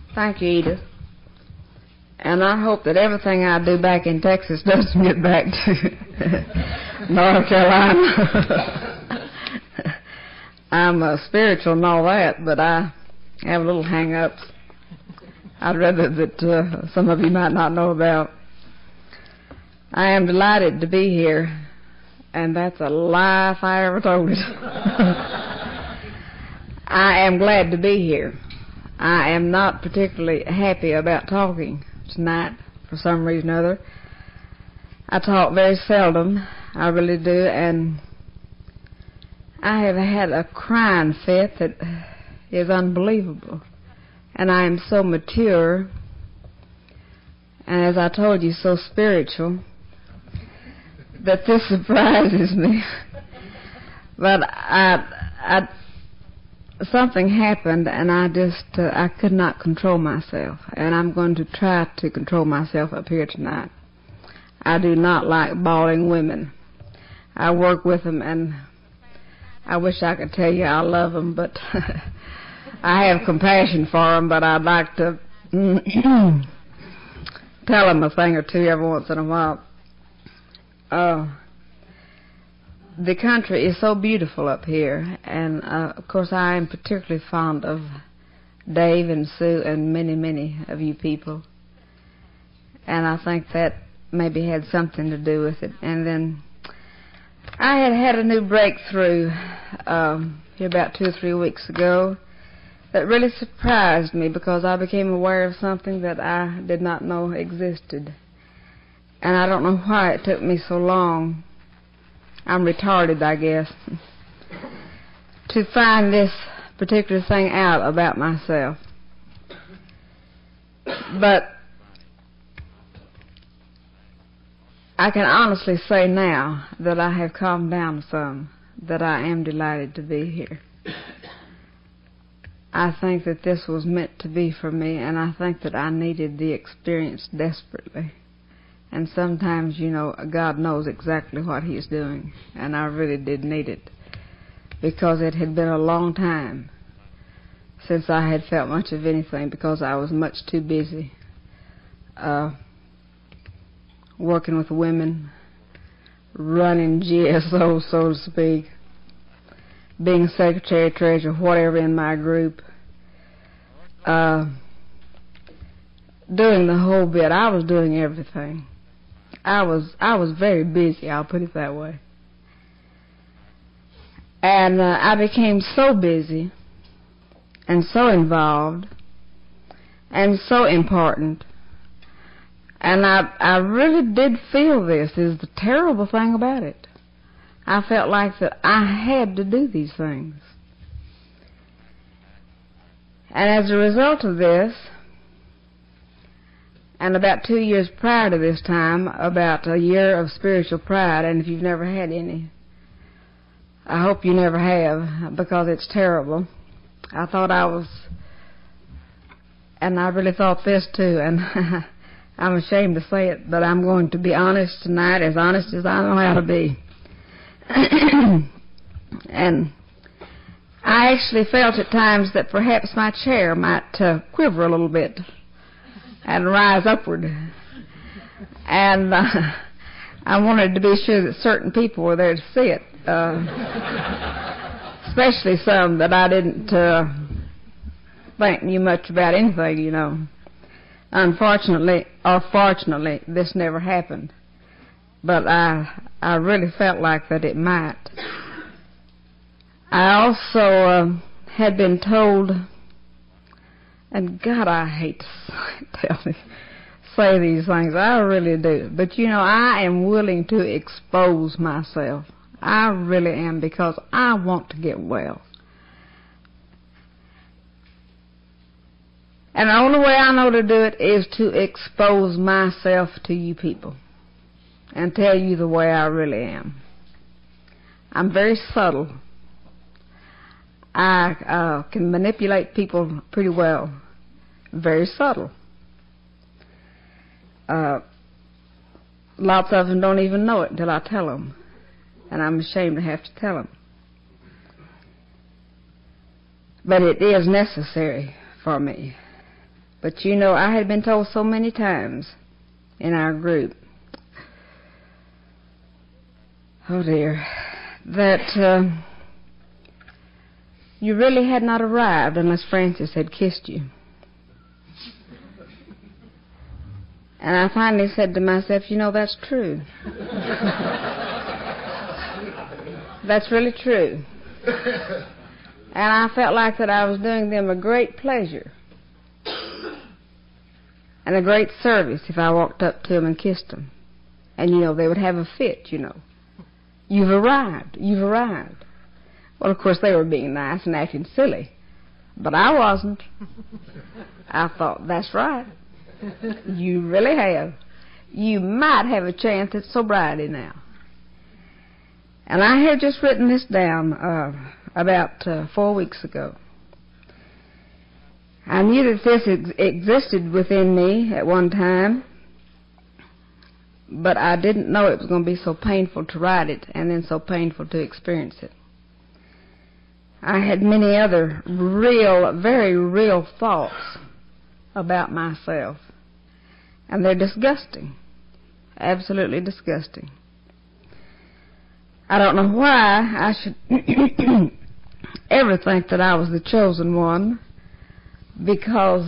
Thank you, Edith. And I hope that everything I do back in Texas doesn't get back to North Carolina. I'm spiritual and all that, but I have little hang-ups I'd rather that some of you might not know about. I am delighted to be here, and that's a lie if I ever told it. I am glad to be here. I am not particularly happy about talking tonight for some reason or other. I talk very seldom, I really do, and I have had a crying fit that is unbelievable. And I am so mature, and as I told you, so spiritual, that this surprises me. But something happened, and I could not control myself, and I'm going to try to control myself up here tonight. I do not like bawling women. I work with them, and I wish I could tell you I love them, but I have compassion for them, but I'd like to tell them a thing or two every once in a while. The country is so beautiful up here, and of course I am particularly fond of Dave and Sue and many, many of you people, and I think that maybe had something to do with it. And then I had a new breakthrough here about 2 or 3 weeks ago that really surprised me, because I became aware of something that I did not know existed. And I don't know why it took me so long. I'm retarded, I guess, to find this particular thing out about myself. But I can honestly say now that I have calmed down some, that I am delighted to be here. I think that this was meant to be for me, and I think that I needed the experience desperately. And sometimes, you know, God knows exactly what He's doing, and I really did need it, because it had been a long time since I had felt much of anything, because I was much too busy working with women, running GSO, so to speak, being secretary, treasurer, whatever in my group, doing the whole bit. I was doing everything. I was very busy, I'll put it that way. And I became so busy and so involved and so important. And I really did feel this is the terrible thing about it. I felt like that I had to do these things. And as a result of this, and about 2 years prior to this time, about a year of spiritual pride, and if you've never had any, I hope you never have, because it's terrible. I thought I was, and I really thought this too, and I'm ashamed to say it, but I'm going to be honest tonight, as honest as I know how to be. And I actually felt at times that perhaps my chair might quiver a little bit and rise upward. And I wanted to be sure that certain people were there to see it, especially some that I didn't think knew much about anything, you know. Unfortunately, or fortunately, this never happened. But I really felt like that it might. I also had been told, and God, I hate to say these things, I really do. But you know, I am willing to expose myself. I really am, because I want to get well. And the only way I know to do it is to expose myself to you people and tell you the way I really am. I'm very subtle. I can manipulate people pretty well. Very subtle. Lots of them don't even know it until I tell them. And I'm ashamed to have to tell them. But it is necessary for me. But you know, I had been told so many times in our group, oh dear, that you really had not arrived unless Francis had kissed you. And I finally said to myself, you know, that's true. That's really true. And I felt like that I was doing them a great pleasure and a great service if I walked up to them and kissed them. And, you know, they would have a fit, you know. You've arrived. You've arrived. Well, of course, they were being nice and acting silly. But I wasn't. I thought, that's right. You really have. You might have a chance at sobriety now. And I had just written this down about 4 weeks ago. I knew that this existed within me at one time, but I didn't know it was going to be so painful to write it and then so painful to experience it. I had many other real, very real thoughts about myself, and they're disgusting, absolutely disgusting. I don't know why I should ever think that I was the chosen one, because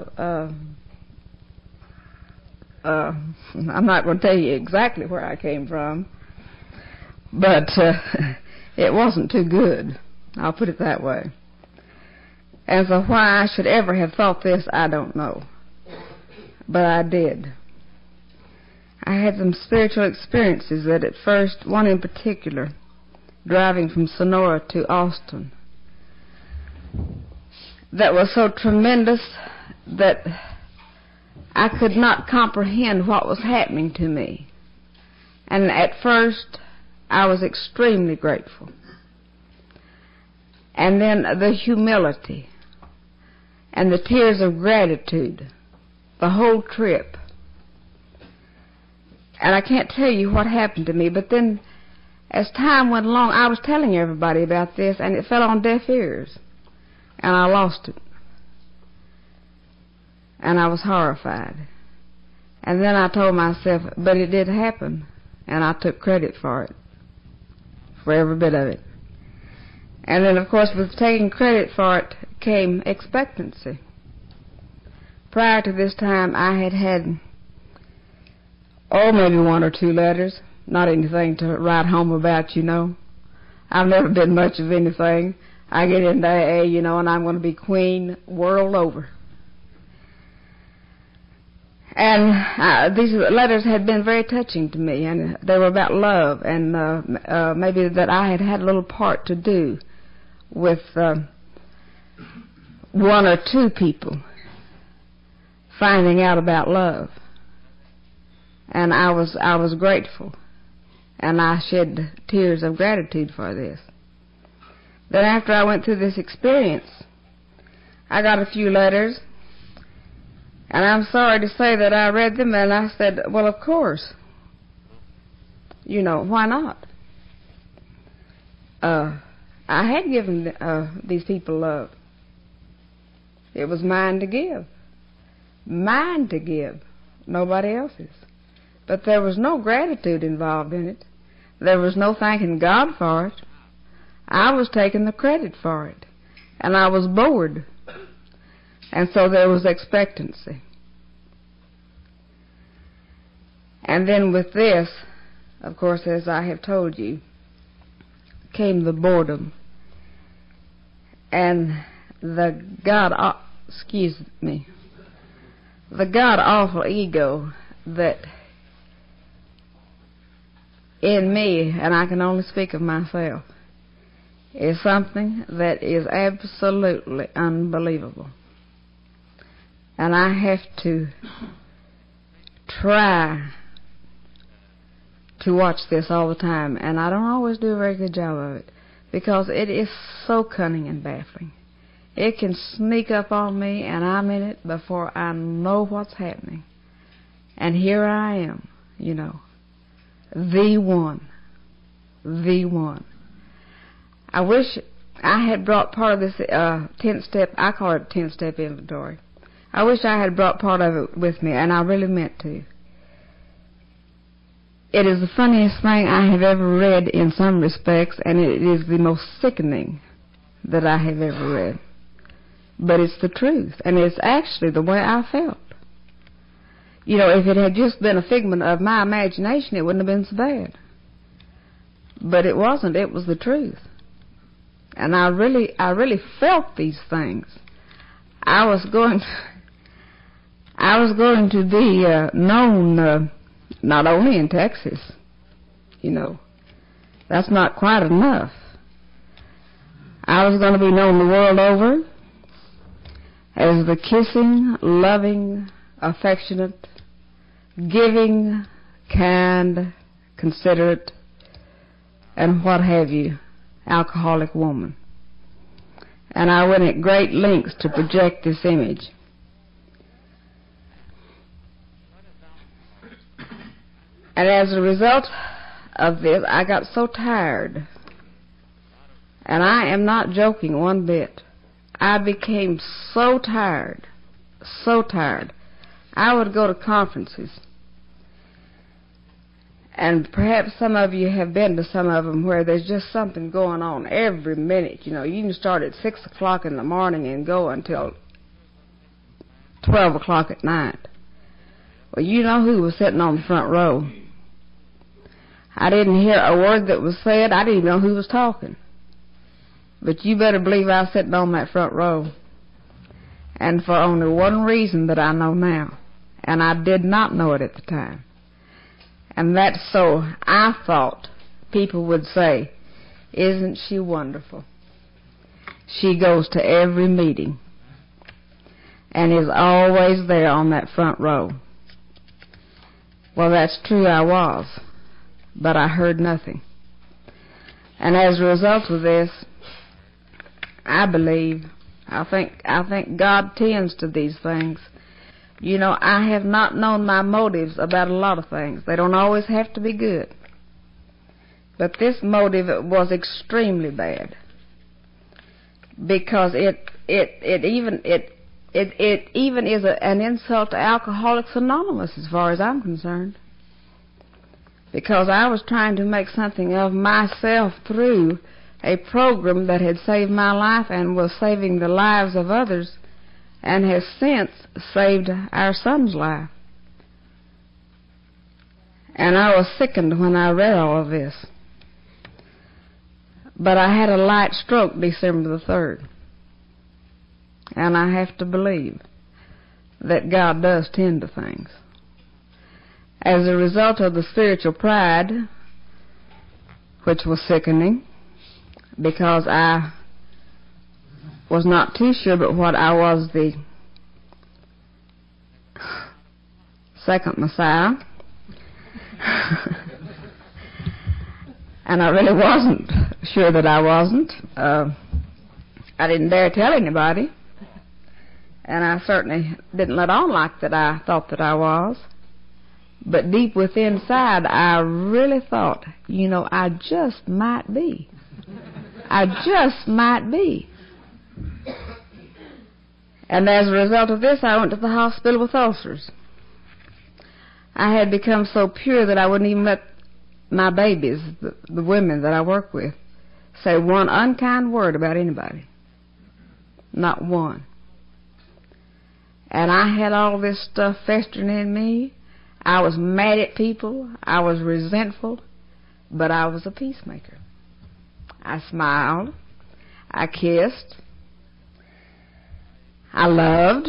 I'm not going to tell you exactly where I came from, but it wasn't too good. I'll put it that way. And so why I should ever have thought this, I don't know. But I did. I had some spiritual experiences that at first, one in particular, driving from Sonora to Austin, that was so tremendous that I could not comprehend what was happening to me. And at first, I was extremely grateful. And then the humility and the tears of gratitude, the whole trip. And I can't tell you what happened to me, but then as time went along, I was telling everybody about this, and it fell on deaf ears, and I lost it. And I was horrified. And then I told myself, but it did happen, and I took credit for it, for every bit of it. And then, of course, with taking credit for it came expectancy. Prior to this time, I had had, maybe 1 or 2 letters, not anything to write home about, you know. I've never been much of anything. I get into AA, you know, and I'm going to be queen world over. And these letters had been very touching to me, and they were about love, and maybe that I had had a little part to do with 1 or 2 people finding out about love. And I was grateful, and I shed tears of gratitude for this. Then after I went through this experience, I got a few letters, and I'm sorry to say that I read them, and I said, well, of course. You know, why not? I had given these people love. It was mine to give. Mine to give. Nobody else's. But there was no gratitude involved in it. There was no thanking God for it. I was taking the credit for it. And I was bored. And so there was expectancy. And then with this, of course, as I have told you, came the boredom and the god-awful ego that in me, and I can only speak of myself, is something that is absolutely unbelievable. And I have to try to watch this all the time, and I don't always do a very good job of it, because it is so cunning and baffling. It can sneak up on me, and I'm in it before I know what's happening. And here I am, you know, the one. I wish I had brought part of this 10-step, I call it 10-step inventory. I wish I had brought part of it with me, and I really meant to. It is the funniest thing I have ever read in some respects, and it is the most sickening that I have ever read. But it's the truth, and it's actually the way I felt. You know, if it had just been a figment of my imagination, it wouldn't have been so bad. But it wasn't. It was the truth. And I really felt these things. I was going to be known not only in Texas, you know. That's not quite enough. I was going to be known the world over as the kissing, loving, affectionate, giving, kind, considerate, and what have you, alcoholic woman. And I went at great lengths to project this image. And as a result of this, I got so tired. And I am not joking one bit. I became so tired, so tired. I would go to conferences. And perhaps some of you have been to some of them where there's just something going on every minute. You know, you can start at 6 o'clock in the morning and go until 12 o'clock at night. Well, you know who was sitting on the front row. I didn't hear a word that was said. I didn't even know who was talking. But you better believe I was sitting on that front row. And for only one reason that I know now. And I did not know it at the time. And that's so I thought people would say, "Isn't she wonderful? She goes to every meeting and is always there on that front row." Well, that's true, I was, but I heard nothing. And as a result of this, I think God tends to these things. You know, I have not known my motives about a lot of things. They don't always have to be good. But this motive was extremely bad, because it even is an insult to Alcoholics Anonymous, as far as I'm concerned. Because I was trying to make something of myself through a program that had saved my life and was saving the lives of others, and has since saved our son's life. And I was sickened when I read all of this. But I had a light stroke December the 3rd. And I have to believe that God does tend to things. As a result of the spiritual pride, which was sickening, because I was not too sure but what I was the second Messiah. And I really wasn't sure that I wasn't. I didn't dare tell anybody. And I certainly didn't let on like that I thought that I was. But deep within inside, I really thought, you know, I just might be. I just might be. And as a result of this, I went to the hospital with ulcers. I had become so pure that I wouldn't even let my babies, the women that I work with, say one unkind word about anybody. Not one. And I had all this stuff festering in me. I was mad at people. I was resentful. But I was a peacemaker. I smiled. I kissed. I loved.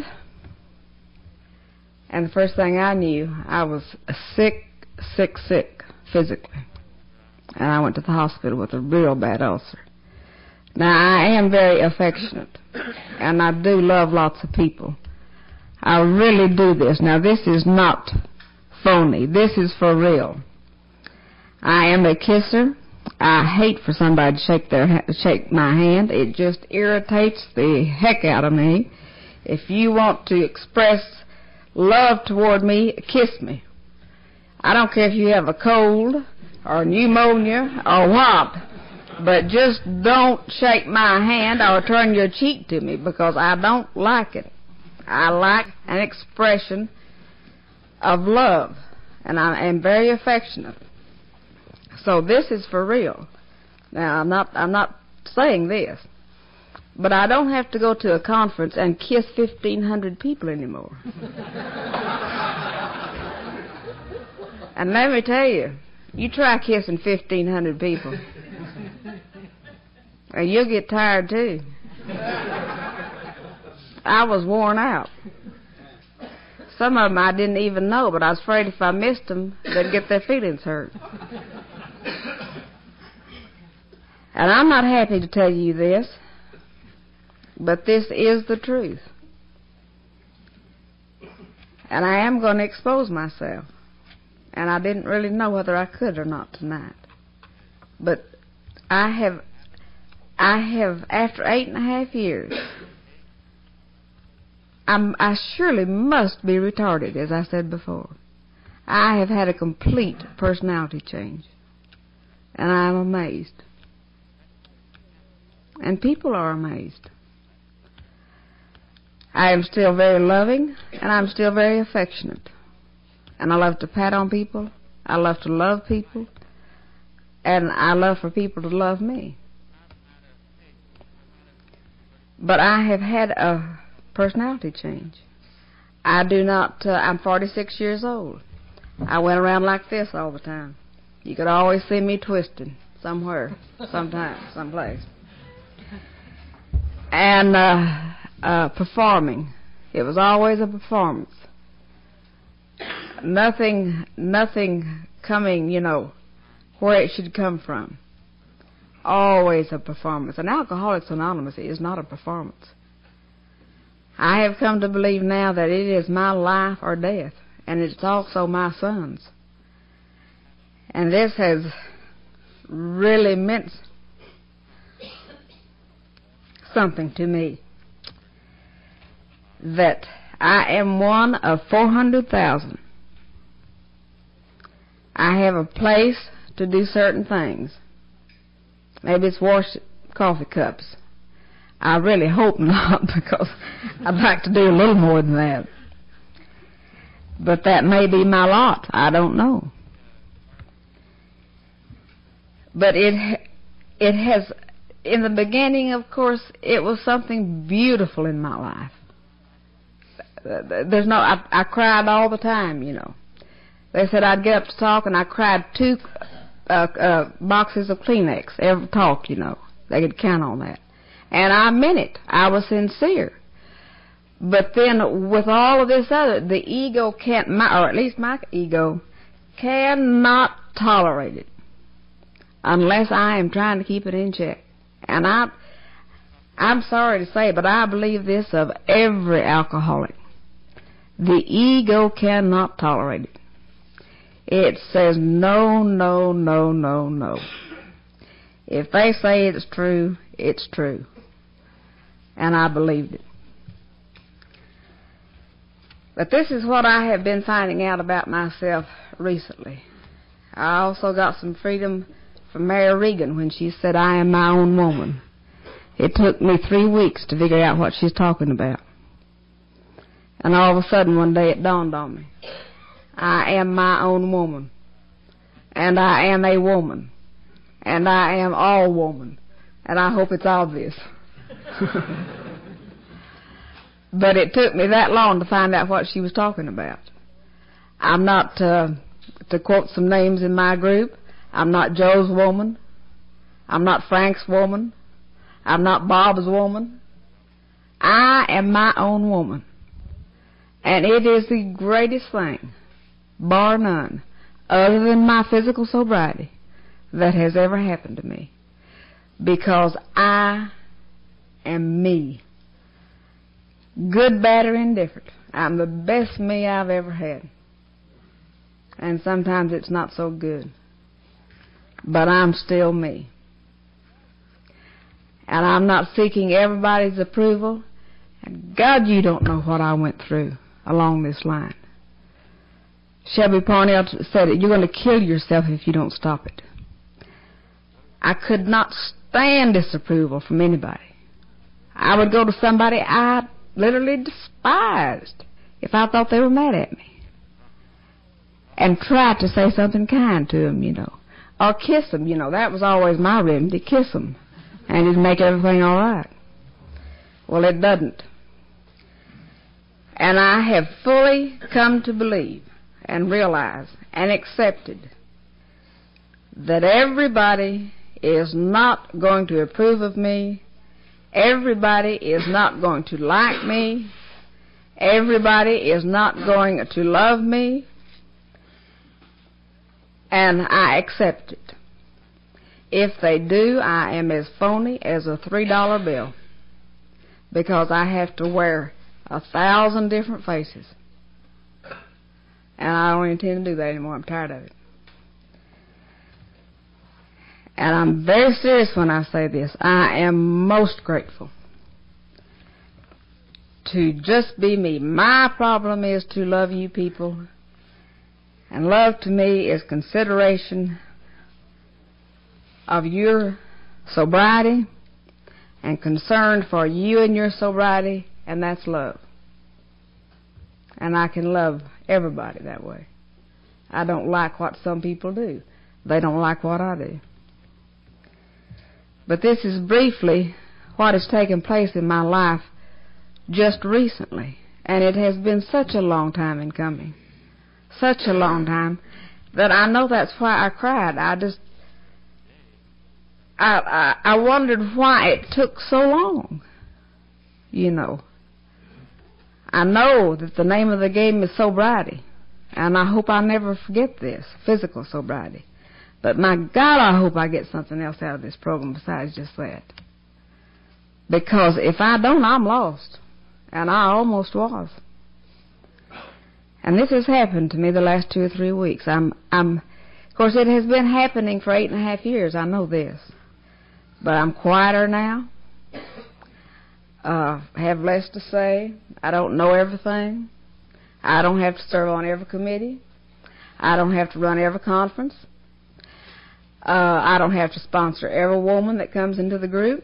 And the first thing I knew, I was sick physically. And I went to the hospital with a real bad ulcer. Now, I am very affectionate, and I do love lots of people. I really do this. Now, this is not phony. This is for real. I am a kisser. I hate for somebody to shake my hand. It just irritates the heck out of me. If you want to express love toward me, kiss me. I don't care if you have a cold or pneumonia or what, but just don't shake my hand or turn your cheek to me, because I don't like it. I like an expression of love, and I am very affectionate. So this is for real. Now, I'm not saying this, but I don't have to go to a conference and kiss 1,500 people anymore. And let me tell you, you try kissing 1,500 people, and you'll get tired too. I was worn out. Some of them I didn't even know, but I was afraid if I missed them, they'd get their feelings hurt. And I'm not happy to tell you this, but this is the truth. And I am going to expose myself. And I didn't really know whether I could or not tonight. But I have, after 8.5 years, I surely must be retarded, as I said before. I have had a complete personality change. And I am amazed. And people are amazed. I am still very loving, and I'm still very affectionate. And I love to pat on people. I love to love people. And I love for people to love me. But I have had a personality change. I do not, I'm 46 years old. I went around like this all the time. You could always see me twisted somewhere, sometime, someplace. And performing. It was always a performance. Nothing coming, where it should come from. Always a performance. And Alcoholics Anonymous is not a performance. I have come to believe now that it is my life or death, and it's also my son's. And this has really meant something to me, that I am one of 400,000. I have a place to do certain things. Maybe it's wash coffee cups. I really hope not, because I'd like to do a little more than that. But that may be my lot. I don't know. But it has, in the beginning, of course, it was something beautiful in my life. There's no, I cried all the time, They said I'd get up to talk, and I cried 2 boxes of Kleenex every talk, They could count on that. And I meant it. I was sincere. But then with all of this other, the ego can't, or at least my ego, cannot tolerate it unless I am trying to keep it in check. And I'm sorry to say, but I believe this of every alcoholic. The ego cannot tolerate it. It says no, no, no, no, no. If they say it's true, it's true. And I believed it. But this is what I have been finding out about myself recently. I also got some freedom from Mary Regan when she said, I am my own woman. It took me 3 weeks to figure out what she's talking about. And all of a sudden one day it dawned on me. I am my own woman. And I am a woman. And I am all woman. And I hope it's obvious. But it took me that long to find out what she was talking about. I'm not, to quote some names in my group, I'm not Joe's woman. I'm not Frank's woman. I'm not Bob's woman. I am my own woman. And it is the greatest thing, bar none, other than my physical sobriety, that has ever happened to me. Because I am me. Good, bad, or indifferent. I'm the best me I've ever had. And sometimes it's not so good. But I'm still me. And I'm not seeking everybody's approval. And God, you don't know what I went through along this line. Shelby Parnell said it, you're going to kill yourself if you don't stop it. I could not stand disapproval from anybody. I would go to somebody I literally despised if I thought they were mad at me. And tried to say something kind to them, Or kiss them, That was always my remedy, kiss them. And it'd make everything all right. Well, it doesn't. And I have fully come to believe and realize and accepted that everybody is not going to approve of me. Everybody is not going to like me. Everybody is not going to love me. And I accept it. If they do, I am as phony as a $3 bill, because I have to wear 1,000 different faces. And I don't intend to do that anymore. I'm tired of it. And I'm very serious when I say this. I am most grateful to just be me. My problem is to love you people. And love to me is consideration of your sobriety and concern for you and your sobriety, and that's love. And I can love everybody that way. I don't like what some people do. They don't like what I do. But this is briefly what has taken place in my life just recently. And it has been such a long time in coming. Such a long time that I know that's why I cried. I wondered why it took so long. I know that the name of the game is sobriety. And I hope I never forget this, physical sobriety. But my God, I hope I get something else out of this program besides just that. Because if I don't, I'm lost. And I almost was. And this has happened to me the last 2 or 3 weeks. Of course, it has been happening for 8.5 years. I know this. But I'm quieter now. Have less to say. I don't know everything. I don't have to serve on every committee. I don't have to run every conference. I don't have to sponsor every woman that comes into the group.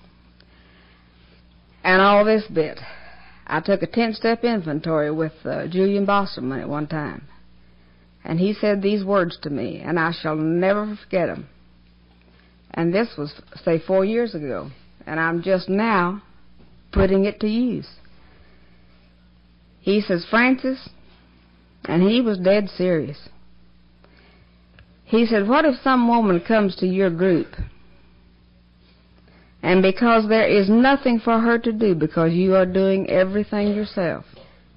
And all this bit. I took a 10-step inventory with Julian Bosserman at one time. And he said these words to me, and I shall never forget them. And this was, say, 4 years ago. And I'm just now putting it to use. He says, Frances, and he was dead serious. He said, what if some woman comes to your group, and because there is nothing for her to do because you are doing everything yourself,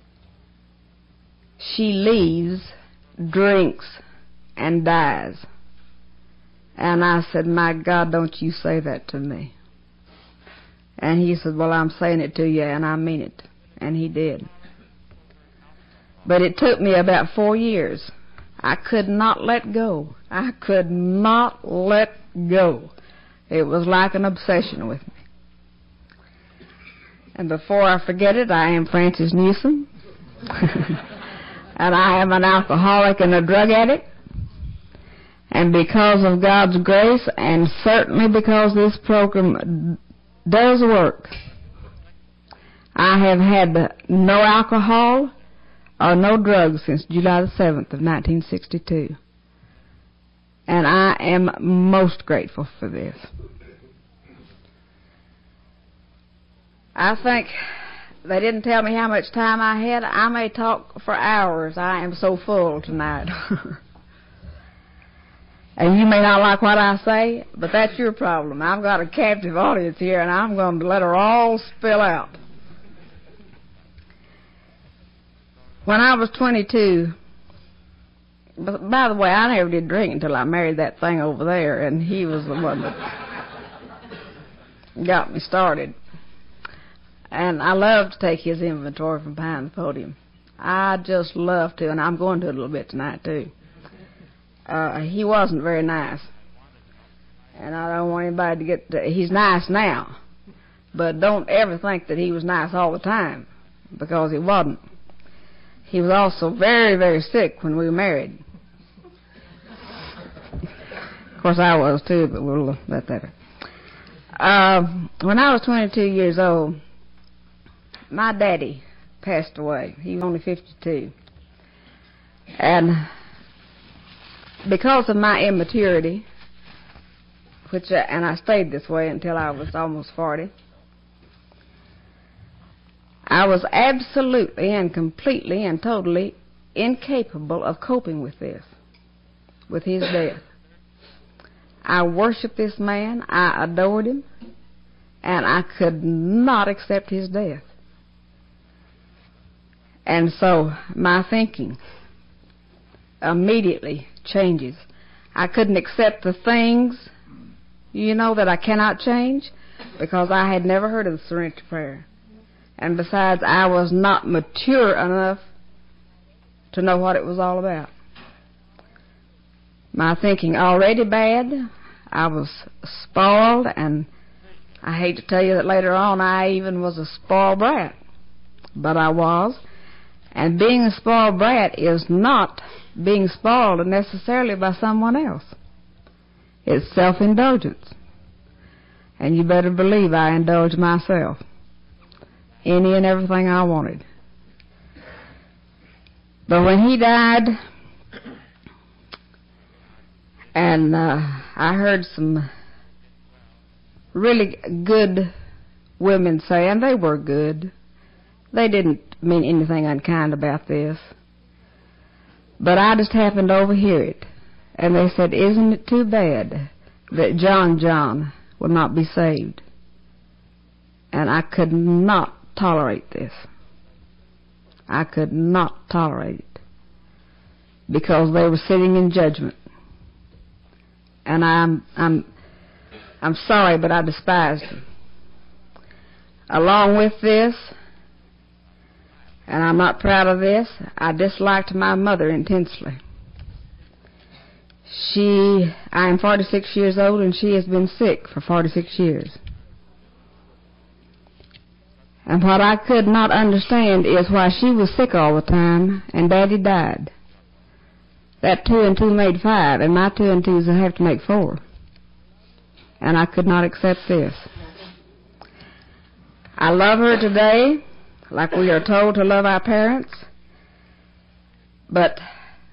she leaves, drinks, and dies? And I said, my God, don't you say that to me. And he said, well, I'm saying it to you, and I mean it. And he did. But it took me about 4 years. I could not let go. I could not let go. It was like an obsession with me. And before I forget it, I am Frances Newsom. And I am an alcoholic and a drug addict. And because of God's grace, and certainly because this program does work, I have had no alcohol or no drugs since July the 7th of 1962. And I am most grateful for this. I think they didn't tell me how much time I had. I may talk for hours. I am so full tonight. And you may not like what I say, but that's your problem. I've got a captive audience here, and I'm going to let her all spill out. When I was 22, by the way, I never did drink until I married that thing over there, and he was the one that got me started. And I love to take his inventory from behind the podium. I just love to, and I'm going to a little bit tonight, too. He wasn't very nice. And I don't want anybody to get... he's nice now. But don't ever think that he was nice all the time, because he wasn't. He was also very, very sick when we were married. Of course, I was, too, but we'll let that. When I was 22 years old, my daddy passed away. He was only 52. And because of my immaturity, and I stayed this way until I was almost 40, I was absolutely and completely and totally incapable of coping with this, with his death. I worshiped this man, I adored him, and I could not accept his death. And so my thinking immediately changes. I couldn't accept the things, that I cannot change, because I had never heard of the Serenity Prayer. And besides, I was not mature enough to know what it was all about. My thinking already bad. I was spoiled, and I hate to tell you that later on I even was a spoiled brat. But I was. And being a spoiled brat is not being spoiled necessarily by someone else. It's self-indulgence. And you better believe I indulged myself. Any and everything I wanted. But when he died, and I heard some really good women say, and they were good, they didn't mean anything unkind about this, but I just happened to overhear it. And they said, isn't it too bad that John will not be saved? And I could not tolerate this. I could not tolerate it, because they were sitting in judgment. And I'm sorry, but I despised them. Along with this, and I'm not proud of this, I disliked my mother intensely. I am 46 years old, and she has been sick for 46 years. And what I could not understand is why she was sick all the time and Daddy died. That 2 and 2 made 5, and my 2 and 2s would have to make 4. And I could not accept this. I love her today, like we are told to love our parents, but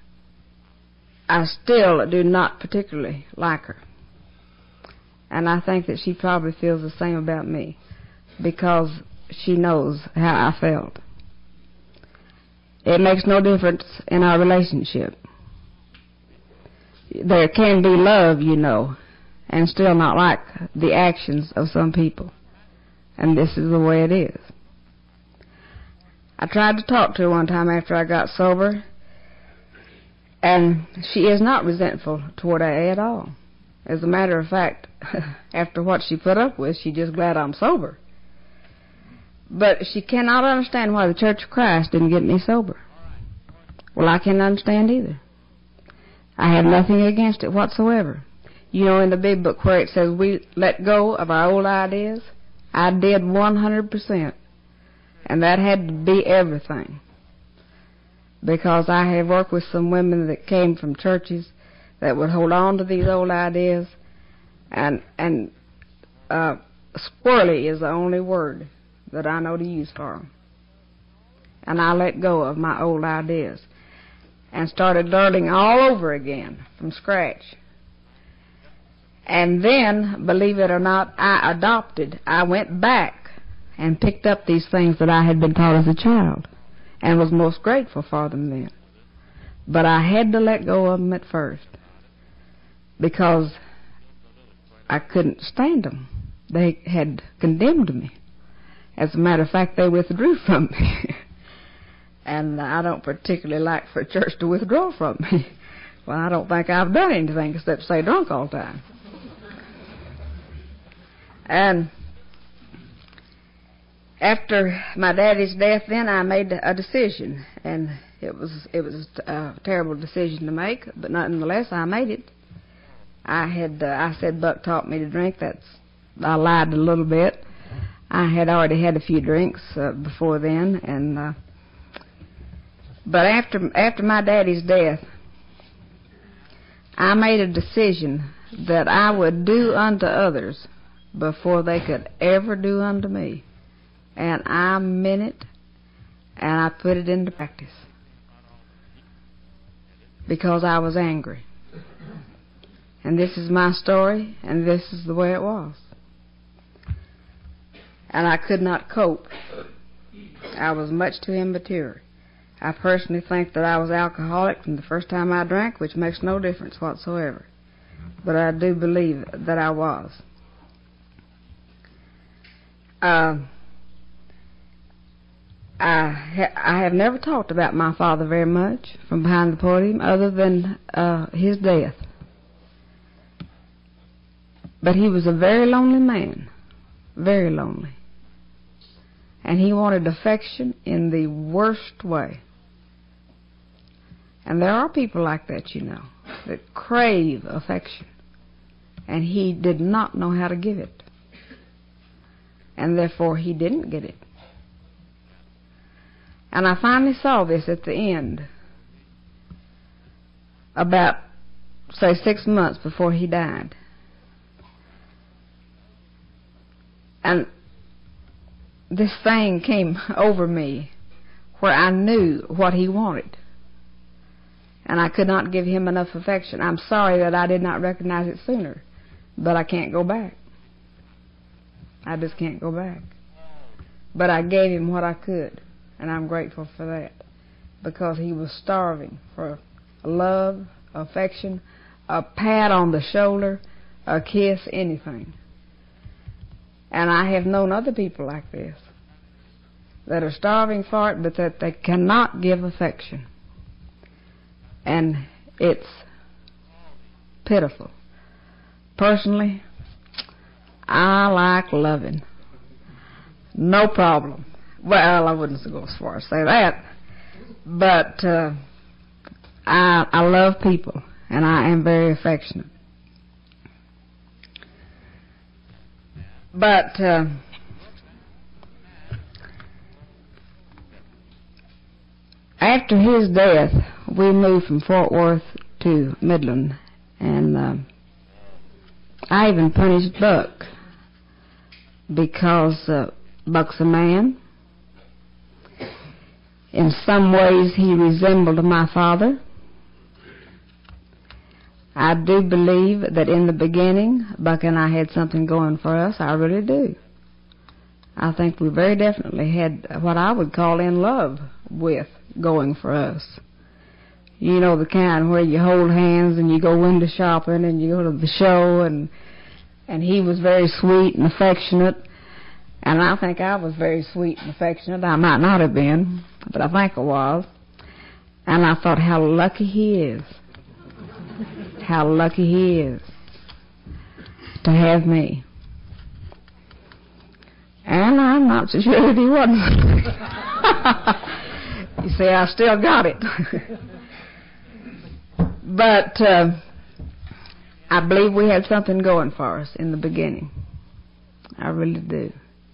I still do not particularly like her. And I think that she probably feels the same about me, because she knows how I felt. It makes no difference in our relationship. There can be love, and still not like the actions of some people. And this is the way it is. I tried to talk to her one time after I got sober, and she is not resentful toward AA at all. As a matter of fact, after what she put up with, she's just glad I'm sober. But she cannot understand why the Church of Christ didn't get me sober. Well, I can't understand either. I have nothing against it whatsoever. In the big book where it says we let go of our old ideas, I did 100%. And that had to be everything. Because I have worked with some women that came from churches that would hold on to these old ideas, and squirrely is the only word that I know to use for them. And I let go of my old ideas and started learning all over again from scratch. And then, believe it or not, I went back and picked up these things that I had been taught as a child and was most grateful for them then. But I had to let go of them at first because I couldn't stand them. They had condemned me. As a matter of fact, they withdrew from me. And I don't particularly like for a church to withdraw from me. Well, I don't think I've done anything except stay drunk all the time. And after my daddy's death, then I made a decision, and it was a terrible decision to make, but nonetheless I made it. I said Buck taught me to drink. I lied a little bit. I had already had a few drinks before then, and but after my daddy's death, I made a decision that I would do unto others before they could ever do unto me. And I meant it, and I put it into practice because I was angry. And this is my story, and this is the way it was. And I could not cope. I was much too immature. I personally think that I was alcoholic from the first time I drank, which makes no difference whatsoever. But I do believe that I was. I have never talked about my father very much from behind the podium other than his death. But he was a very lonely man, very lonely. And he wanted affection in the worst way. And there are people like that, you know, that crave affection. And he did not know how to give it. And therefore he didn't get it. And I finally saw this at the end, about, say, 6 months before he died. And this thing came over me where I knew what he wanted. And I could not give him enough affection. I'm sorry that I did not recognize it sooner, but I can't go back. I just can't go back. But I gave him what I could, and I'm grateful for that, because he was starving for love, affection, a pat on the shoulder, a kiss, anything. And I have known other people like this that are starving for it, but that they cannot give affection. And it's pitiful. Personally, I like loving. No problem. Well, I wouldn't go as far as say that. But I love people, and I am very affectionate. But after his death, we moved from Fort Worth to Midland, and I even punished Buck, because Buck's a man. In some ways, he resembled my father. I do believe that in the beginning, Buck and I had something going for us. I really do. I think we very definitely had what I would call in love with going for us. You know, the kind where you hold hands and you go window shopping and you go to the show, and he was very sweet and affectionate, and I think I was very sweet and affectionate. I might not have been, but I think I was. And I thought, how lucky he is. How lucky he is to have me. And I'm not so sure that he wasn't. You see, I still got it. But I believe we had something going for us in the beginning. I really do.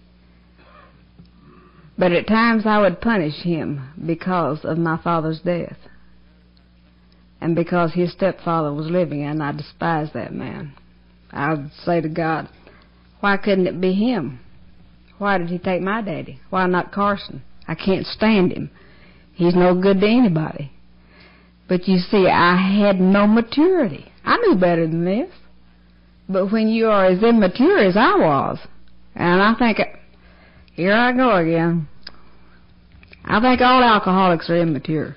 But at times I would punish him because of my father's death, and because his stepfather was living, and I despised that man. I would say to God, why couldn't it be him? Why did he take my daddy? Why not Carson? I can't stand him. He's no good to anybody. But you see, I had no maturity. I knew better than this. But when you are as immature as I was, and I think, here I go again. I think all alcoholics are immature.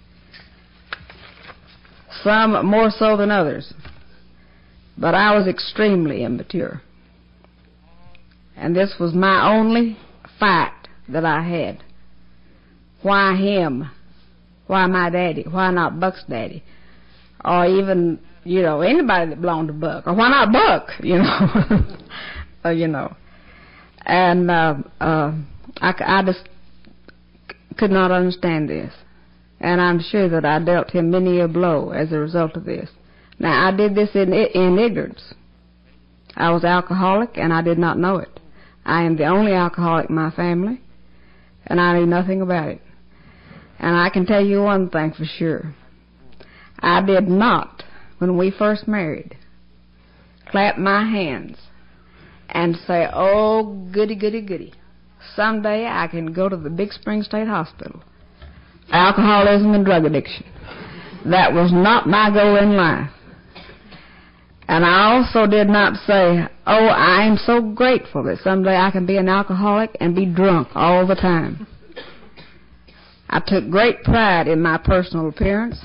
Some more so than others. But I was extremely immature. And this was my only fight that I had. Why him? Why my daddy? Why not Buck's daddy? Or even, you know, anybody that belonged to Buck. Or why not Buck, you know? You know. And I just could not understand this. And I'm sure that I dealt him many a blow as a result of this. Now, I did this in ignorance. I was alcoholic, and I did not know it. I am the only alcoholic in my family, and I knew nothing about it. And I can tell you one thing for sure. I did not, when we first married, clap my hands and say, oh, goody, goody, goody, someday I can go to the Big Spring State Hospital. Alcoholism and drug addiction. That was not my goal in life. And I also did not say, oh, I am so grateful that someday I can be an alcoholic and be drunk all the time. I took great pride in my personal appearance,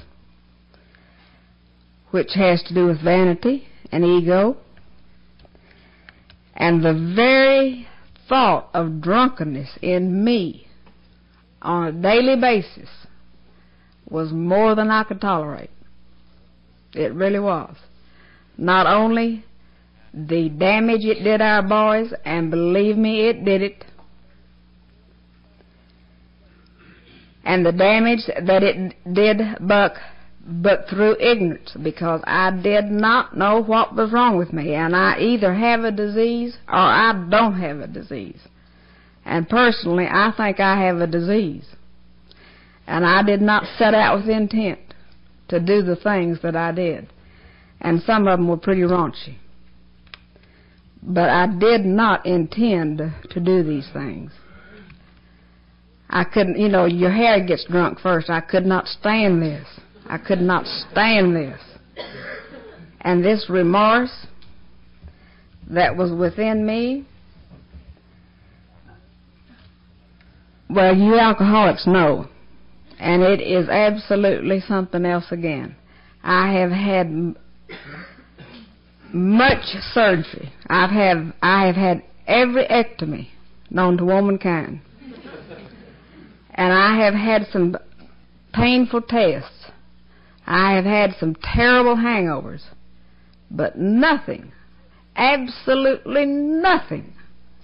which has to do with vanity and ego. And the very thought of drunkenness in me on a daily basis was more than I could tolerate. It really was. Not only the damage it did our boys, and believe me, it did it, and the damage that it did Buck, but through ignorance, because I did not know what was wrong with me, and I either have a disease or I don't have a disease. And personally, I think I have a disease, and I did not set out with intent to do the things that I did. And some of them were pretty raunchy. But I did not intend to do these things. I couldn't, your hair gets drunk first. I could not stand this. I could not stand this. And this remorse that was within me, well, you alcoholics know. And it is absolutely something else again. I have had much surgery. I have had every ectomy known to womankind. And I have had some painful tests. I have had some terrible hangovers. But nothing, absolutely nothing,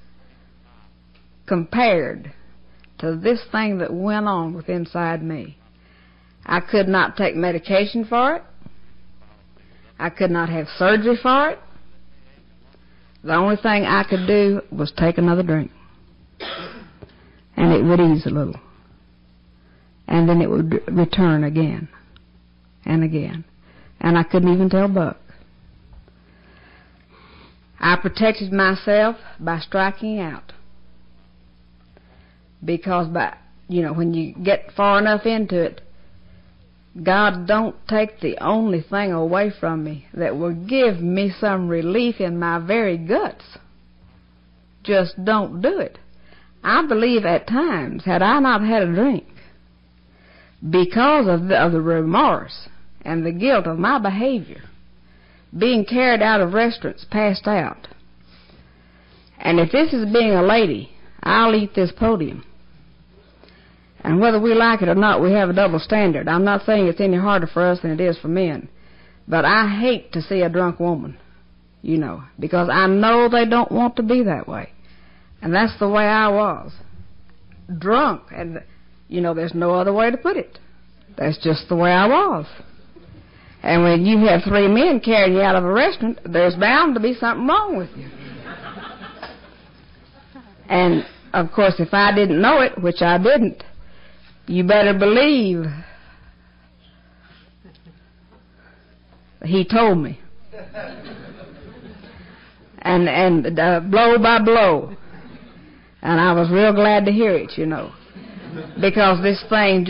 compared to this thing that went on with inside me. I could not take medication for it. I could not have surgery for it. The only thing I could do was take another drink. And it would ease a little. And then it would return again and again. And I couldn't even tell Buck. I protected myself by striking out. Because when you get far enough into it, God don't take the only thing away from me that will give me some relief in my very guts. Just don't do it. I believe at times, had I not had a drink, because of the remorse and the guilt of my behavior, being carried out of restaurants, passed out. And if this is being a lady, I'll eat this podium. And whether we like it or not, we have a double standard. I'm not saying it's any harder for us than it is for men. But I hate to see a drunk woman, because I know they don't want to be that way. And that's the way I was. Drunk. And, there's no other way to put it. That's just the way I was. And when you have 3 men carrying you out of a restaurant, there's bound to be something wrong with you. And, of course, if I didn't know it, which I didn't, you better believe he told me. And blow by blow. And I was real glad to hear it, because this thing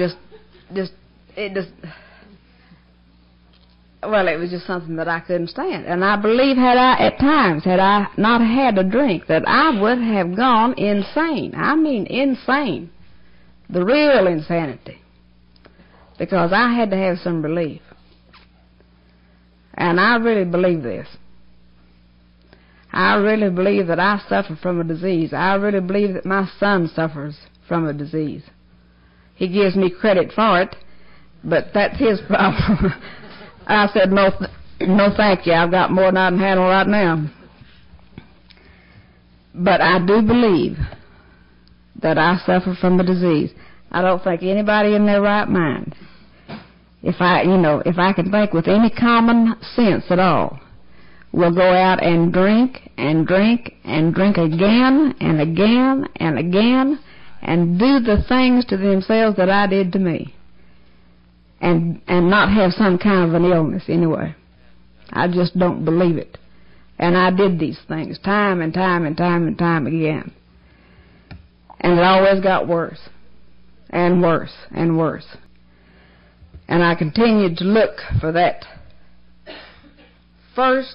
it was just something that I couldn't stand. And I believe had I not had a drink, that I would have gone insane. I mean insane. The real insanity. Because I had to have some relief. And I really believe this. I really believe that I suffer from a disease. I really believe that my son suffers from a disease. He gives me credit for it, but that's his problem. I said, no thank you. I've got more than I can handle right now. But I do believe that I suffer from a disease. I don't think anybody in their right mind, if I can think with any common sense at all, will go out and drink and drink and drink again and again and again and do the things to themselves that I did to me, and not have some kind of an illness anyway. I just don't believe it. And I did these things time and time and time and time again. And it always got worse and worse and worse. And I continued to look for that first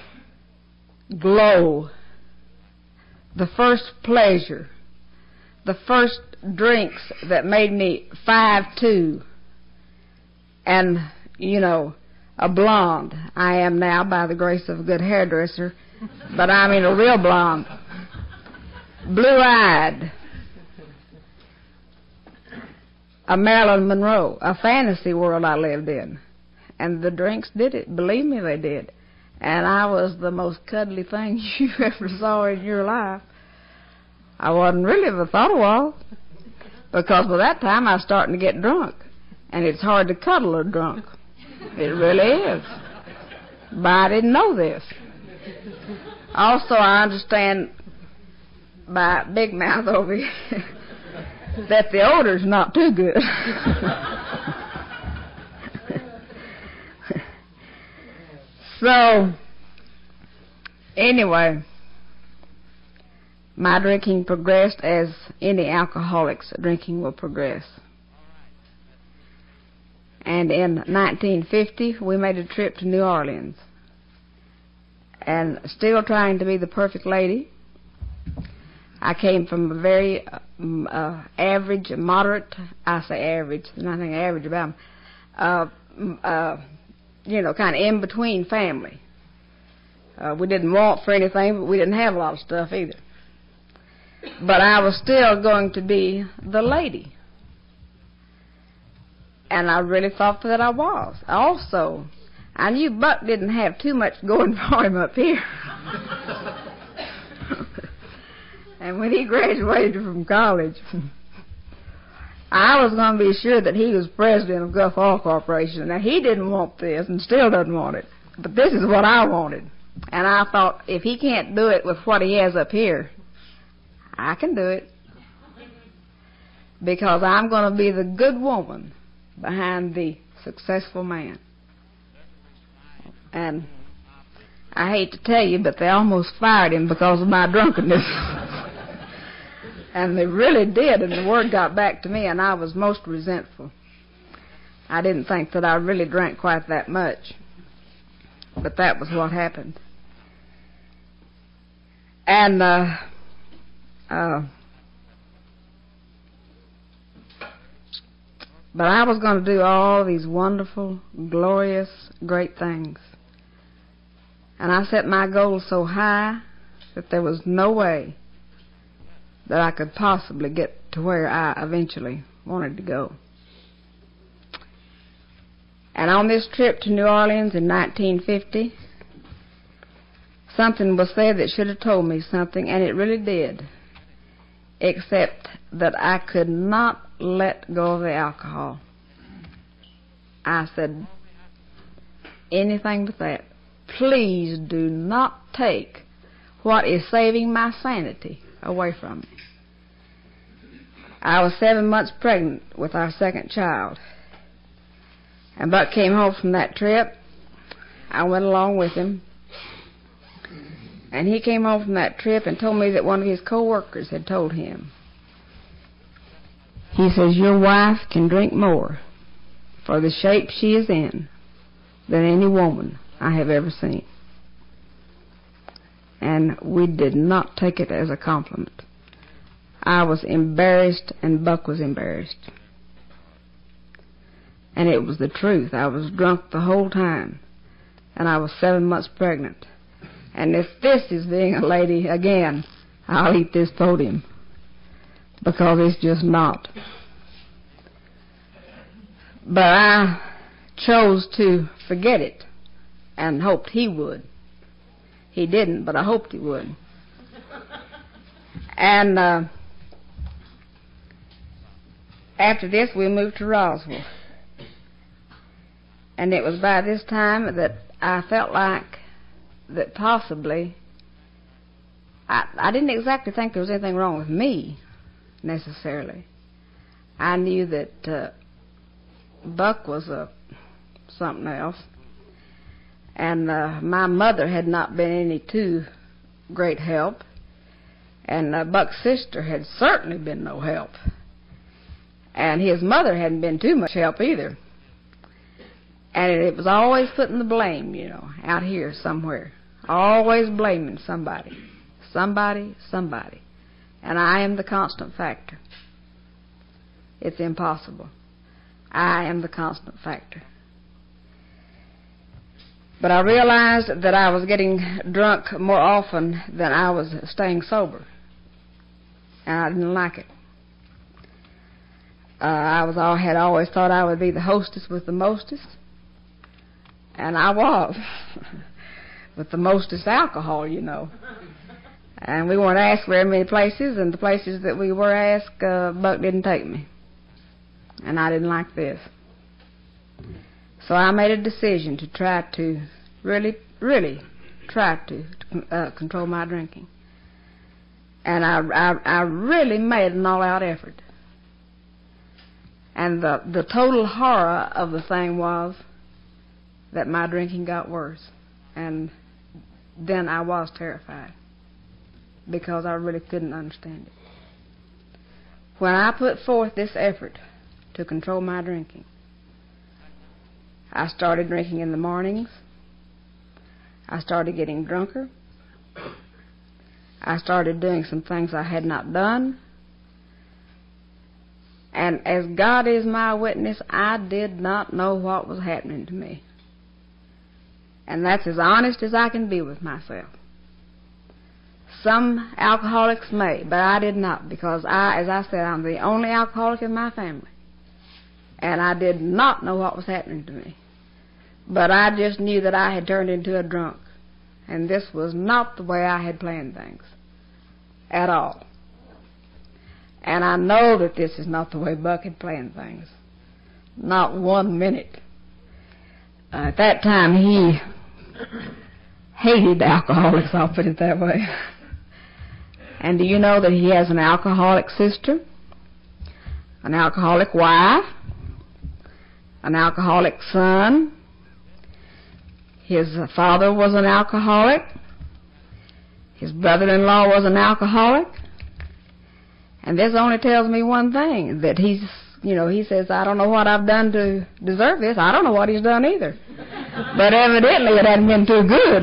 glow, the first pleasure, the first drinks that made me 5'2", and, you know, a blonde. I am now, by the grace of a good hairdresser, but I mean a real blonde, blue-eyed, a Marilyn Monroe, a fantasy world I lived in. And the drinks did it. Believe me, they did. And I was the most cuddly thing you ever saw in your life. I wasn't really, but I thought I was. Because by that time I was starting to get drunk. And it's hard to cuddle a drunk. It really is. But I didn't know this. Also, I understand by Big Mouth over here that the odor's not too good. So, anyway, my drinking progressed as any alcoholic's drinking will progress. And in 1950, we made a trip to New Orleans. And still trying to be the perfect lady, I came from a very average, moderate, I say average, there's nothing average about them, you know, kind of in-between family. We didn't want for anything, but we didn't have a lot of stuff either. But I was still going to be the lady. And I really thought that I was. Also, I knew Buck didn't have too much going for him up here. And when he graduated from college, I was going to be sure that he was president of Gulf Oil Corporation. Now, he didn't want this and still doesn't want it. But this is what I wanted. And I thought, if he can't do it with what he has up here, I can do it. Because I'm going to be the good woman behind the successful man. And I hate to tell you, but they almost fired him because of my drunkenness. And they really did, and the word got back to me, and I was most resentful. I didn't think that I really drank quite that much, but that was what happened. And but I was going to do all these wonderful, glorious, great things. And I set my goals so high that there was no way that I could possibly get to where I eventually wanted to go. And on this trip to New Orleans in 1950, something was said that should have told me something, and it really did, except that I could not let go of the alcohol. I said, anything but that. Please do not take what is saving my sanity away from me. I was 7 months pregnant with our second child. And Buck came home from that trip. I went along with him. And he came home from that trip and told me that one of his co-workers had told him. He says, your wife can drink more for the shape she is in than any woman I have ever seen. And we did not take it as a compliment. I was embarrassed and Buck was embarrassed. And it was the truth. I was drunk the whole time. And I was 7 months pregnant. And if this is being a lady, again, I'll eat this podium. Because it's just not. But I chose to forget it and hoped he would. He didn't, but I hoped he would. And after this, we moved to Roswell. And it was by this time that I felt like that possibly, I didn't exactly think there was anything wrong with me, necessarily. I knew that Buck was something else. And my mother had not been any too great help. And Buck's sister had certainly been no help. And his mother hadn't been too much help either. And it was always putting the blame, you know, out here somewhere. Always blaming somebody. Somebody. And I am the constant factor. It's impossible. I am the constant factor. But I realized that I was getting drunk more often than I was staying sober. And I didn't like it. I had always thought I would be the hostess with the mostest. And I was. With the mostest alcohol, you know. And we weren't asked very many places, and the places that we were asked, Buck didn't take me. And I didn't like this. So I made a decision to try to, really try to control my drinking. And I really made an all-out effort. And the total horror of the thing was that my drinking got worse. And then I was terrified because I really couldn't understand it. When I put forth this effort to control my drinking, I started drinking in the mornings. I started getting drunker. I started doing some things I had not done. And as God is my witness, I did not know what was happening to me. And that's as honest as I can be with myself. Some alcoholics may, but I did not, because as I said, I'm the only alcoholic in my family. And I did not know what was happening to me. But I just knew that I had turned into a drunk. And this was not the way I had planned things. At all. And I know that this is not the way Buck had planned things. Not 1 minute. At that time, he hated alcoholics, I'll put it that way. And do you know that he has an alcoholic sister, an alcoholic wife, an alcoholic son? His father was an alcoholic. His brother-in-law was an alcoholic. And this only tells me one thing, that he says, I don't know what I've done to deserve this. I don't know what he's done either. But evidently it hadn't been too good.